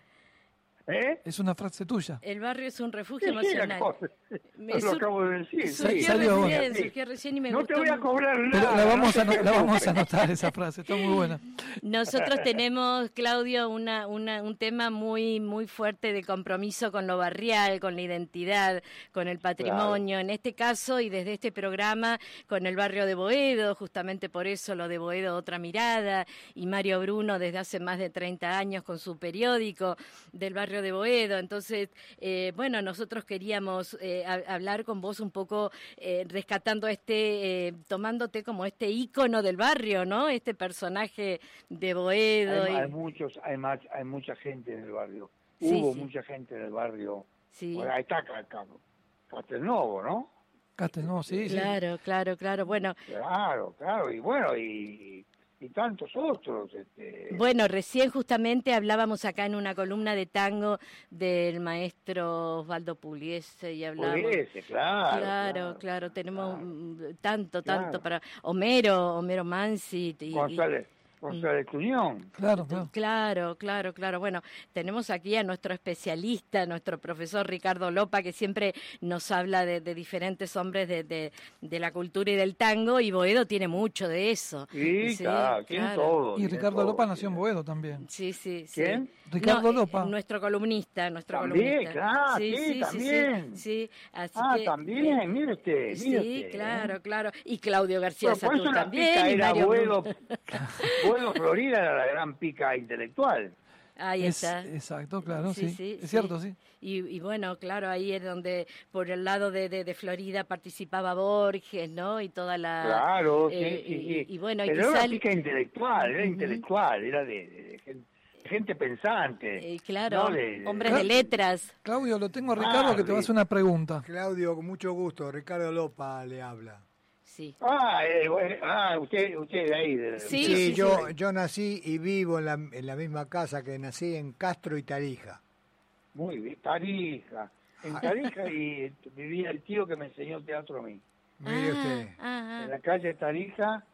¿Eh? Es una frase tuya. El barrio es un refugio Sí, sí, la emocional. cosa. Me Lo sur- acabo de decir. Sa- Surgió salió recién, bueno. surgió recién y me No gustó te voy a mucho. cobrar Pero nada. la vamos, a, no te la vamos a preocupes. anotar esa frase, está muy buena. Nosotros tenemos, Claudio, una, una, un tema muy muy fuerte de compromiso con lo barrial, con la identidad, con el patrimonio. En este caso, y desde este programa, con el barrio de Boedo, justamente por eso lo de Boedo, Otra Mirada, y Mario Bruno desde hace más de treinta años con su periódico del barrio de Boedo. Entonces, eh, bueno, nosotros queríamos eh, a- hablar con vos un poco, eh, rescatando este, eh, tomándote como este ícono del barrio, ¿no? Este personaje de Boedo. Hay, y- hay muchos, hay, más, hay mucha gente en el barrio. Sí, Hubo sí. mucha gente en el barrio. Sí. Bueno, ahí está acá, acá, Castelnovo, ¿no? Castelnuovo, sí, sí. Claro, claro, claro. Bueno, Claro, claro. Y bueno, y, y tantos otros. Este, bueno, recién justamente hablábamos acá en una columna de tango del maestro Osvaldo Pugliese y hablábamos. Pugliese, claro, claro, claro, claro, tenemos mm, tanto, tanto Claro. para Homero, Homero Mansi y, y- González, González Tuñón. Claro, claro. Claro, claro, claro. Bueno, tenemos aquí a nuestro especialista, nuestro profesor Ricardo Lopa, que siempre nos habla de, de diferentes hombres de, de, de la cultura y del tango, y Boedo tiene mucho de eso. Sí, claro, tiene todo. Y tiene Ricardo todo. Lopa nació en Boedo también. Sí, sí, sí. ¿Quién? Ricardo No, Lopa. eh, nuestro columnista, nuestro También, columnista. claro, sí, también. Sí, sí, así Ah, que, también, eh, mire usted, Sí, mire usted, ¿eh? claro, claro. Y Claudio García Bueno, por eso Satur la también. pica y era Mario Boedo, Bruno. Boedo Florida era la gran pica intelectual. Ahí Es- está. exacto, claro, sí. sí, Es cierto, sí. Y, y bueno, claro, ahí es donde por el lado de, de, de Florida participaba Borges, ¿no? Y toda la... Claro, sí, eh, sí, y, sí. y bueno, y Pero era quizá una el- pica intelectual, era Ujú. intelectual, era de, de- de gente, gente pensante. eh, claro, ¿no? De- de- hombres de letras. Claudio, lo tengo a Ricardo que te va a hacer una pregunta. Claudio, con mucho gusto. Ricardo Lopa le habla. Sí. Ah, eh, bueno, ah, usted, usted de ahí. De, Sí, Sí, sí, yo, sí. yo nací y vivo en la, en la misma casa que nací en Castro y Tarija. Muy bien, Tarija. En Tarija y vivía el tío que me enseñó teatro a mí. Mire usted. Ah, En la calle Tarija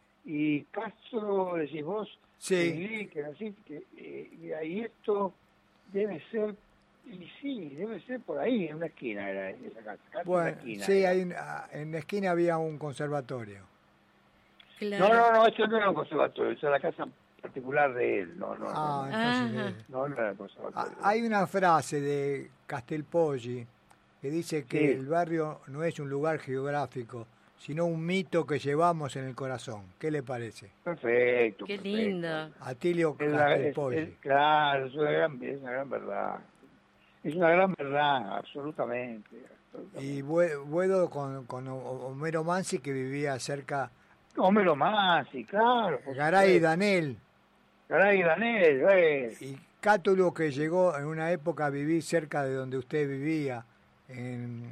y Castro, decís vos, Sí. que viví, que nací, que, eh, y ahí esto debe ser, y sí, debe ser por ahí, en una esquina era esa casa. casi en la Bueno, esquina sí, era. hay un- ah, en la esquina había un conservatorio. claro. No, no, no, eso no era un conservatorio, eso era la casa particular de él, no, no, Ah, no, entonces, Ajá. eh, no, no era el conservatorio. ah, hay una frase de Castelpoggi que dice que Sí. el barrio no es un lugar geográfico, sino un mito que llevamos en el corazón. ¿Qué le parece? Perfecto. Qué perfecto. lindo. Atilio Es la- es- Castelpoggi. es- claro, es una, gran, es una gran verdad. Es una gran verdad, absolutamente. absolutamente. Y Bue- Buedo con, con O- Homero Mansi, que vivía cerca, Homero Mansi, claro. por Garay y supuesto. Danel, Garay y Danel, eh. y Cátulo, que llegó en una época a vivir cerca de donde usted vivía, en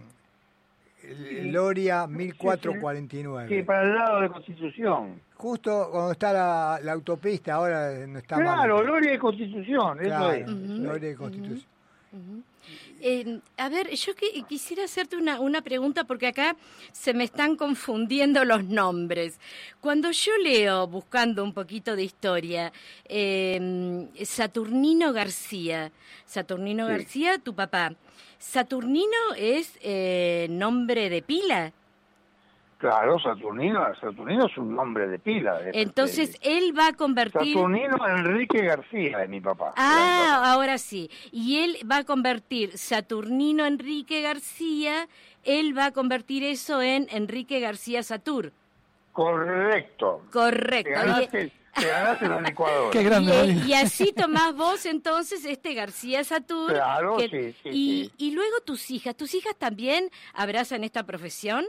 Sí. Loria mil cuatrocientos cuarenta y nueve. Sí, para el lado de Constitución. Justo cuando está la, la autopista, ahora no está Claro, mal. Loria y Constitución, Claro, eso es. Ujú. Loria y Constitución. Ujú. Eh, a ver, yo que, quisiera hacerte una, una pregunta porque acá se me están confundiendo los nombres. Cuando yo leo, buscando un poquito de historia, eh, Saturnino García, Saturnino Sí. García, tu papá, ¿Saturnino es eh, nombre de pila? Claro, Saturnino, Saturnino es un nombre de pila. de- Entonces de- él va a convertir... Saturnino Enrique García es mi papá. Ah, ahora sí. Y él va a convertir Saturnino Enrique García, él va a convertir eso en Enrique García Satur. Correcto. Correcto. Te ganaste, te ganaste la licuadora. Qué grande. Y, y así tomás vos entonces este García Satur. Claro, que- sí, sí, y, sí. y luego tus hijas, ¿tus hijas también abrazan esta profesión?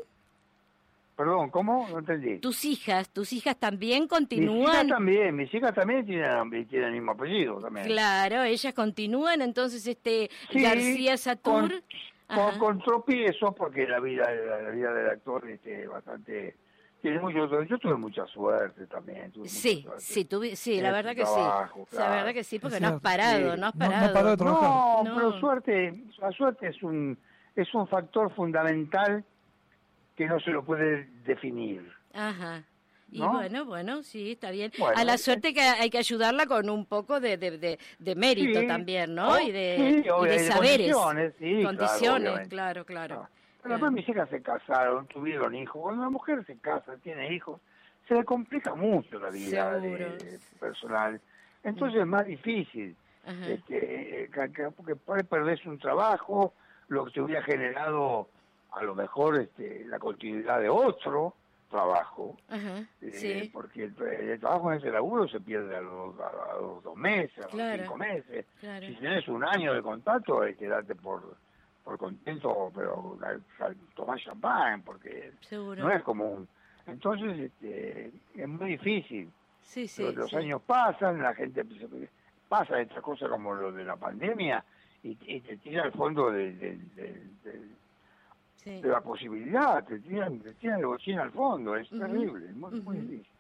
Perdón, ¿cómo? No entendí. Tus hijas, tus hijas también Mis hijas continúan. también, mis hijas también tienen, tienen el mismo apellido también. Claro, ellas continúan entonces este Sí, García Satur. Con, Ajá. con, con tropiezos, porque la vida, la, la vida del actor este, bastante... Tiene mucho, yo tuve mucha suerte también. Tuve Sí, mucha suerte. sí, tuve, sí, En la el verdad que trabajo, sí. La claro. verdad que sí, porque Es no has cierto. parado, Sí. no has No- no parado. paró de trabajar. No, No. pero suerte, la suerte es un, es un factor fundamental que no se lo puede definir. Ajá. Y ¿No? bueno, bueno, sí, está bien. Bueno, a la eh, suerte que hay que ayudarla con un poco de, de, de, de mérito Sí. también, ¿no? Oh, y de, sí, y obvio, de y de saberes. condiciones, sí, claro, Condiciones, obviamente. claro, claro. Pero después mis hijas se casaron, tuvieron hijos. Cuando una mujer se casa, tiene hijos, se le complica mucho la vida Seguro. eh, personal. Entonces es más difícil. Ajá. Este, eh, ca- ca- porque puede perderse un trabajo, lo que te hubiera generado a lo mejor este, la continuidad de otro trabajo. Ajá, Eh, sí. Porque el, el trabajo en ese laburo se pierde a los, a, a los dos meses, a los Claro. cinco meses. Claro. Si tienes un año de contacto, hay que darte por, por contento, pero eh, tomar champán, porque Seguro. no es común. Entonces, este, es muy difícil. Sí, sí. Los, los sí. años pasan, la gente pasa estas cosas como lo de la pandemia y, y te tira al fondo de, de, de- de- Sí. de la posibilidad, te tiran, te tiran el bochín al fondo, es Ujú. terrible, es muy, muy Ujú. difícil.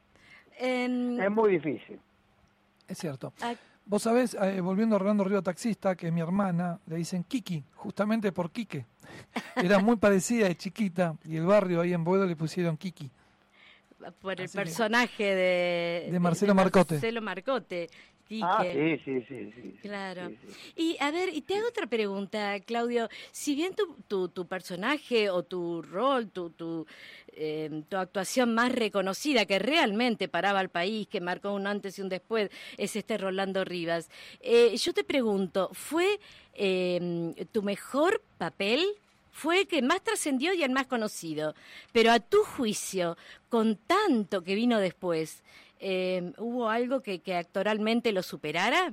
Em, Es muy difícil. Es cierto. ah, Vos sabés, eh, volviendo a Rolando Río Taxista, que es mi hermana, le dicen Kiki, justamente por Quique. Era muy parecida de chiquita y el barrio ahí en Boedo le pusieron Kiki. por el Así que- personaje de, De Marcelo Marcote. Marcelo Marcote. Quique. Ah, sí, sí, sí, sí. Claro. Sí, sí. Y a ver, y te hago otra pregunta, Claudio. Si bien tu, tu, tu personaje o tu rol, tu, tu, eh, tu actuación más reconocida, que realmente paraba al país, que marcó un antes y un después, es este Rolando Rivas, eh, yo te pregunto, ¿fue eh, tu mejor papel? Fue el que más trascendió y el más conocido. Pero a tu juicio, con tanto que vino después, eh, ¿hubo algo que, que actoralmente lo superara?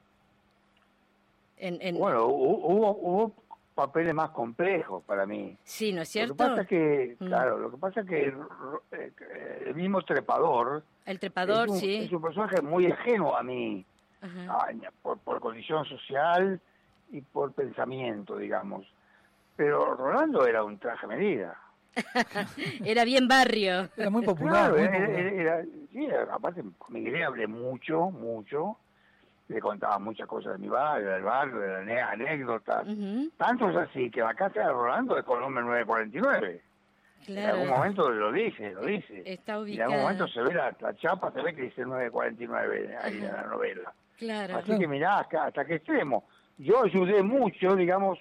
En, en- Bueno, hu- hubo, hubo papeles más complejos para mí. Sí, ¿no es Lo cierto? que pasa es que, Mm. claro, lo que pasa es que el, eh, el mismo trepador, El trepador, es un, sí. es un personaje muy ajeno a mí, Ajá. Ay, por, por condición social y por pensamiento, digamos. Pero Rolando era un traje a medida. Era bien barrio. Era muy popular. Claro, muy era, popular. era- era- sí, era- aparte con Miguel hablé mucho, mucho. Le contaba muchas cosas de mi barrio, del barrio, de las ane- anécdotas. Ujú, Tanto es así que la casa de Rolando es Colombo nueve cuarenta y nueve. En algún claro. momento lo dice, lo dice. Está Y en algún ubicada. momento se ve la, la chapa, se ve que dice nueve cuarenta y nueve ahí en la novela. Claro. Así que mirá, hasta, hasta qué extremo. Yo ayudé mucho, digamos,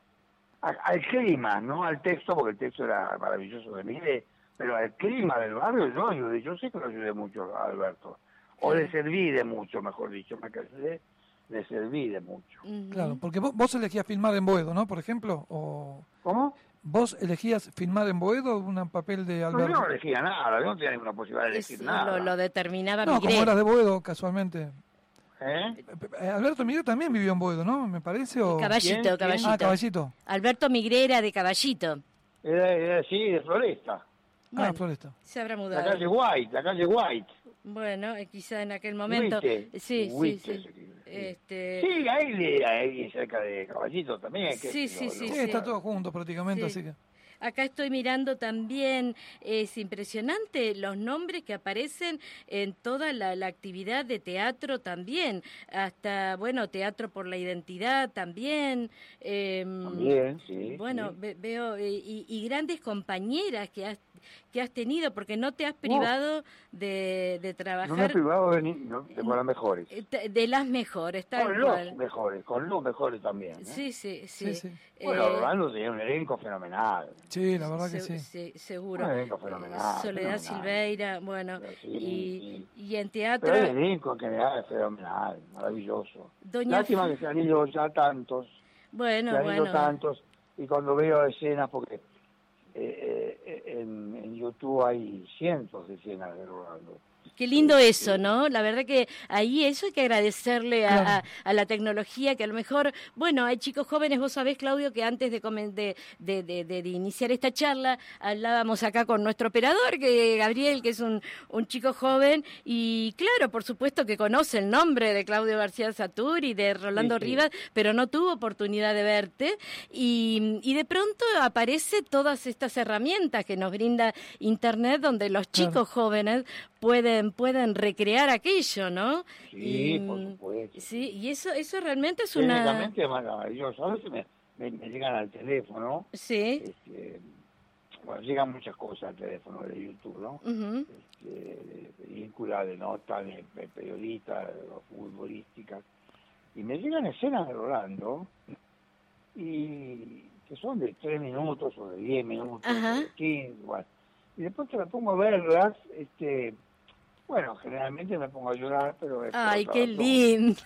a- al clima, no al texto, porque el texto era maravilloso de Miguel, pero al clima del barrio yo ayudé, yo sé que lo ayudé mucho a Alberto. O le serví de mucho, mejor dicho, me ayudé, le serví de mucho. Ujú. Claro, porque vos, vos elegías filmar en Boedo, ¿no? Por ejemplo, o ¿Cómo? vos elegías filmar en Boedo un papel de No, yo Alberto. no elegía nada, yo no tenía ninguna posibilidad de elegir Es- nada. lo, lo determinaba No, Migré. como eras de Boedo, casualmente. ¿Eh? Eh, Alberto Miguel también vivió en Boedo, ¿no? Me parece. O... Caballito, ¿Quién? caballito. Ah, Caballito. Alberto Migré era de Caballito. Era, era así, de Floresta. Bueno, Ah, Floresta. se habrá La mudado. calle White, la calle White. Bueno, eh, quizá en aquel momento. Huite, Sí, Huite, sí, sí. se escribe, sí. Este, Sí, ahí, de- ahí cerca de Caballito también. que Sí, es sí, lo- sí, lo- Sí, está todo junto prácticamente, Sí. así que. acá estoy mirando también, es impresionante los nombres que aparecen en toda la, la actividad de teatro también, hasta, bueno, Teatro por la Identidad también. eh, También, sí. Bueno, sí. ve- veo, eh, y, y grandes compañeras que has, que has tenido, porque no te has privado de, de No me he trabajar privado de, ni- no, de con las mejores. eh, te- de las mejores, tal Con los cual. mejores, con los mejores también. ¿eh? Sí, sí, sí. Sí, sí. Bueno, Eh, Rolando tenía un elenco fenomenal. Sí, la verdad que se- sí. sí, seguro. Un elenco fenomenal. Soledad fenomenal. Silveira, bueno, Sí, y, sí. y en teatro, Pero el elenco en general es fenomenal, maravilloso. Doña Lástima F- que se han ido ya tantos, bueno, se han ido bueno, tantos, y cuando veo escenas, porque eh, eh, en, en YouTube hay cientos de escenas de Rolando. Qué lindo eso, ¿no? La verdad que ahí eso hay que agradecerle a, Claro. a, a la tecnología, que a lo mejor, bueno, hay chicos jóvenes, vos sabés, Claudio, que antes de, comen- de, de, de, de- de iniciar esta charla, hablábamos acá con nuestro operador, que Gabriel, que es un, un chico joven, y claro, por supuesto que conoce el nombre de Claudio García Satur y de Rolando Sí, sí. Rivas, pero no tuvo oportunidad de verte, y, y de pronto aparece todas estas herramientas que nos brinda Internet, donde los chicos jóvenes pueden pueden recrear aquello, ¿no? Sí, y, por supuesto. Sí, y eso eso realmente es una... Técnicamente es maravilloso. A veces me, me, me llegan al teléfono. Sí. Este, bueno, llegan muchas cosas al teléfono de YouTube, ¿no? Ujú. Este, de películas, de notas, de, de periodistas, de futbolísticas. Y me llegan escenas de Rolando, y que son de tres minutos o de diez minutos, Ajá. o de quince, igual. Y después que me pongo a verlas, este, bueno, generalmente me pongo a llorar, pero... es por Ay, otra qué razón. lindo.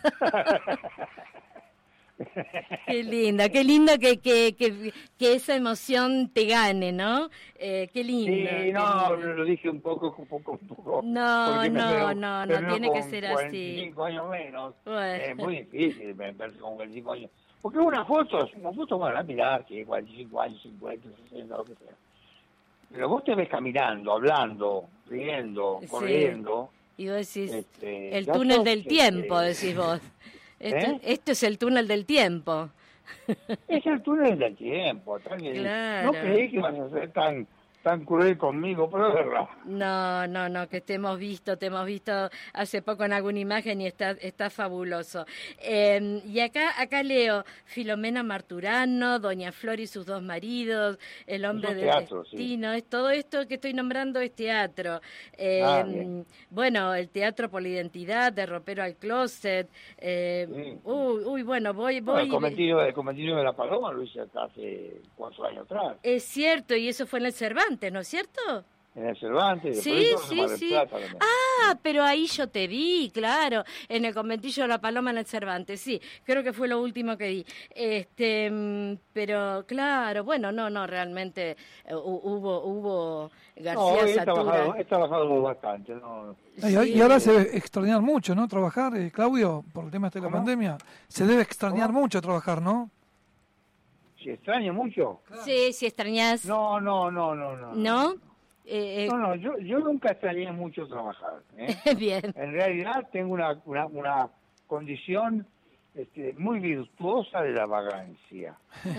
Qué lindo, qué lindo que, que, que, que esa emoción te gane, ¿no? Eh, qué lindo. Sí, qué no, lindo. lo dije un poco, un poco, un poco. No, porque me no, veo- no, me no veo tiene que con ser así. cuarenta y cinco años menos. Bueno. Es muy difícil me- verse con cuarenta y cinco años. Porque una foto, una foto van a mirar, que cuarenta y cinco años, cincuenta, sesenta, lo que sea. Pero vos te ves caminando, hablando, riendo, Sí. corriendo. Y vos decís, este, el ya túnel sos, del este, tiempo, decís vos. Esto, ¿Eh? esto es el túnel del tiempo. Es el túnel del tiempo. Tan que- Claro. No creí que ibas a ser tan, tan cruel conmigo, pero es verdad. No, no, no, que te hemos visto, te hemos visto hace poco en alguna imagen y está, está fabuloso. Eh, y acá, acá leo Filomena Marturano, Doña Flor y sus dos maridos, El hombre Eso es del teatro, sí. destino, es todo esto que estoy nombrando es teatro. Eh, Ah, bien. bueno, el teatro por la identidad, de Ropero al Closet. Eh, Sí. uy, uy, bueno, voy, Bueno, voy. el, cometido, el cometido de la Paloma lo hice hasta hace cuatro años atrás. Es cierto, y eso fue en el Cervantes, ¿no es cierto? En el Cervantes, Sí, después hizo sí, Mar del sí. Plata también. Ah, pero ahí yo te vi, claro, en el conventillo de la Paloma en el Cervantes, sí, creo que fue lo último que vi. Este, mm, pero claro, bueno, no, no, realmente eh, hu- hubo, hubo No, García he Satura. trabajado, he trabajado bastante. No, Y, y ahora se debe extrañar mucho, ¿no? Trabajar, eh, Claudio, por el tema este de la ¿Cómo? pandemia. Se debe extrañar mucho trabajar, ¿no? ¿Si extraño mucho? Sí, si extrañas. No, no, no, no, no. ¿No? Eh, eh, No, no, yo, yo nunca extrañé mucho trabajar. ¿eh? Bien. En realidad tengo una, una, una condición este, muy virtuosa de la vagancia.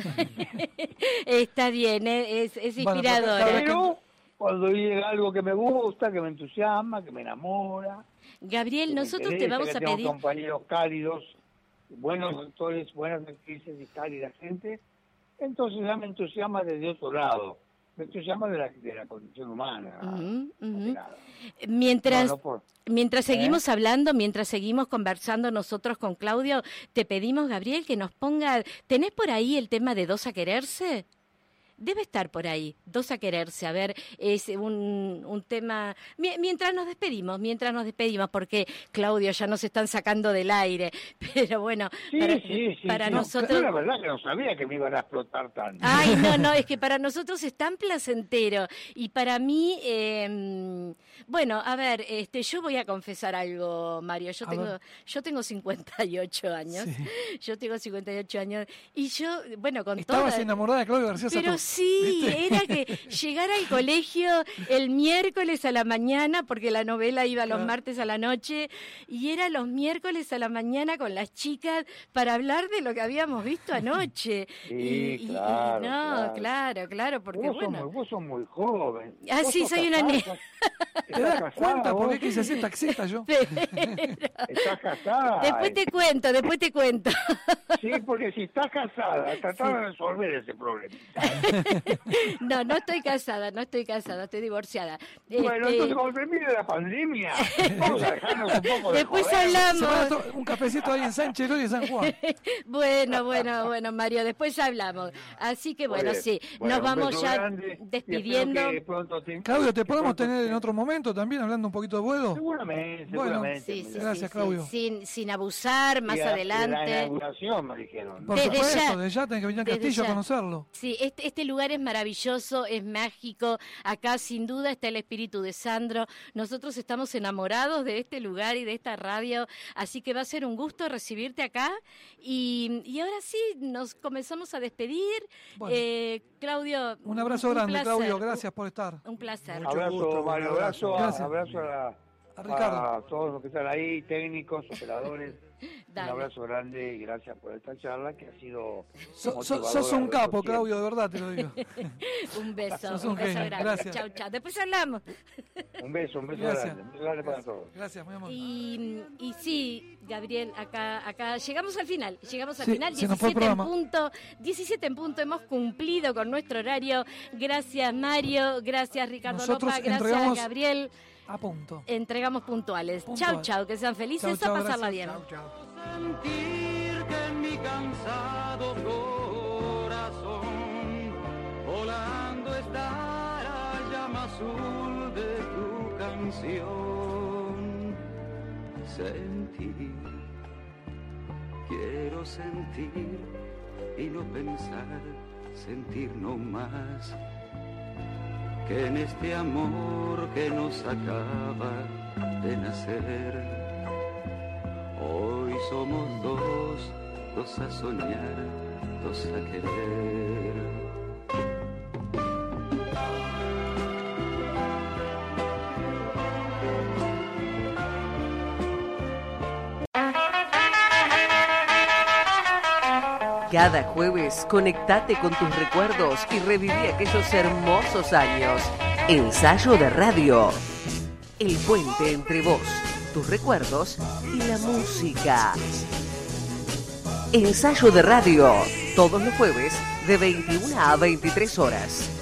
Está bien, eh, es, es Bueno, inspirador. pero cuando llega algo que me gusta, que me entusiasma, que me enamora, Gabriel, que me nosotros te interesa, vamos que a tengo pedir... compañeros cálidos, buenos actores, buenas actrices y cálida gente, entonces ya me entusiasma desde otro lado, me entusiasma de la, de la condición humana. Ujú, ujú. nada. Mientras, No, no por- mientras ¿Eh? seguimos hablando, mientras seguimos conversando nosotros con Claudio, te pedimos, Gabriel, que nos ponga... ¿Tenés por ahí el tema de Dos a Quererse? Debe estar por ahí, Dos a Quererse. A ver, es un, un tema... Mi- Mientras nos despedimos, mientras nos despedimos, porque, Claudio, ya nos están sacando del aire. Pero bueno, Sí, para, sí, sí. para sí. nosotros... Yo la verdad que no sabía que me iban a explotar tanto. Ay, no, no, es que para nosotros es tan placentero. Y para mí, eh, bueno, a ver, este, yo voy a confesar algo, Mario. Yo A tengo, ver. yo tengo cincuenta y ocho años. Sí. Yo tengo cincuenta y ocho años. Y yo, bueno, con Estabas toda... enamorada de Claudio García Pero Satur, sí, ¿viste? era que llegar al colegio el miércoles a la mañana, porque la novela iba los Claro. martes a la noche, y era los miércoles a la mañana con las chicas para hablar de lo que habíamos visto anoche. Sí, y, y- y claro, no, claro. claro, claro, porque Vos sos, bueno. muy, vos sos muy joven. Ah, Vos sí, sos soy una casada, ne- sos- ¿Te ¿Estás das casada cuenta por qué vos? quise ser taxista yo? ¿Estás casada? Después te cuento, después te cuento. Sí, porque si estás casada, tratá de resolver ese problema. No, no estoy casada, no estoy casada, estoy divorciada. Bueno, Este, entonces cuando termine la pandemia, vamos a dejarnos un poco de Después joder. hablamos. Se van a to- un cafecito ahí en Sánchez y en San Juan. Bueno, bueno, bueno, Mario, después hablamos. Así que bueno, Muy bien. sí, Bueno, nos un vamos beso ya grande y despidiendo. espero que pronto te- Claudio, ¿te que podemos pronto tener te- en otro momento también hablando un poquito de Boedo? Seguramente, Bueno, seguramente. Sí, sí, Gracias, sí, sí, Claudio. Sin, sin abusar, más Y a- y la adelante. inauguración, me dijeron. Por Desde supuesto, ya. de ya tenés que venir al Desde Castillo ya. a conocerlo. Sí, este, este Este lugar es maravilloso, es mágico. Acá sin duda está el espíritu de Sandro. Nosotros estamos enamorados de este lugar y de esta radio, así que va a ser un gusto recibirte acá. Y, y ahora sí, nos comenzamos a despedir. Bueno. Eh, Claudio, Un abrazo un grande, placer. Claudio. Gracias por estar. Un placer. Mucho abrazo, gusto, Mario, abrazo, Gracias. abrazo a, A Ricardo. a todos los que están ahí, técnicos, operadores. Dale. Un abrazo grande y gracias por esta charla que ha sido So- so- motivadora sos un de capo, por Claudio, de verdad te lo digo. Un beso, Sos un, un beso genio, grande. gracias. Chau, chau. Después hablamos. Un beso, un beso Gracias. grande. Un beso grande para todos. Gracias, muy amable. Y, y sí, Gabriel, acá, acá llegamos al final, llegamos al Sí, final, se nos fue el diecisiete en programa. punto, diecisiete en punto, hemos cumplido con nuestro horario. Gracias Mario, gracias Ricardo Nosotros Lopa, gracias entregamos Gabriel. A punto. Entregamos puntuales. Puntual. Chau, chau, que sean felices, Chau, chau, a pasarla gracias. bien. Chau, Sentir que en mi cansado corazón volando está la llama azul de tu canción. Sentir, quiero sentir y no pensar, sentir no más. Que en este amor que nos acaba de nacer, hoy somos dos, dos a soñar, dos a querer. Cada jueves conectate con tus recuerdos y reviví aquellos hermosos años. Ensayo de radio. El puente entre vos, tus recuerdos y la música. Ensayo de radio. Todos los jueves de veintiuna a veintitrés horas.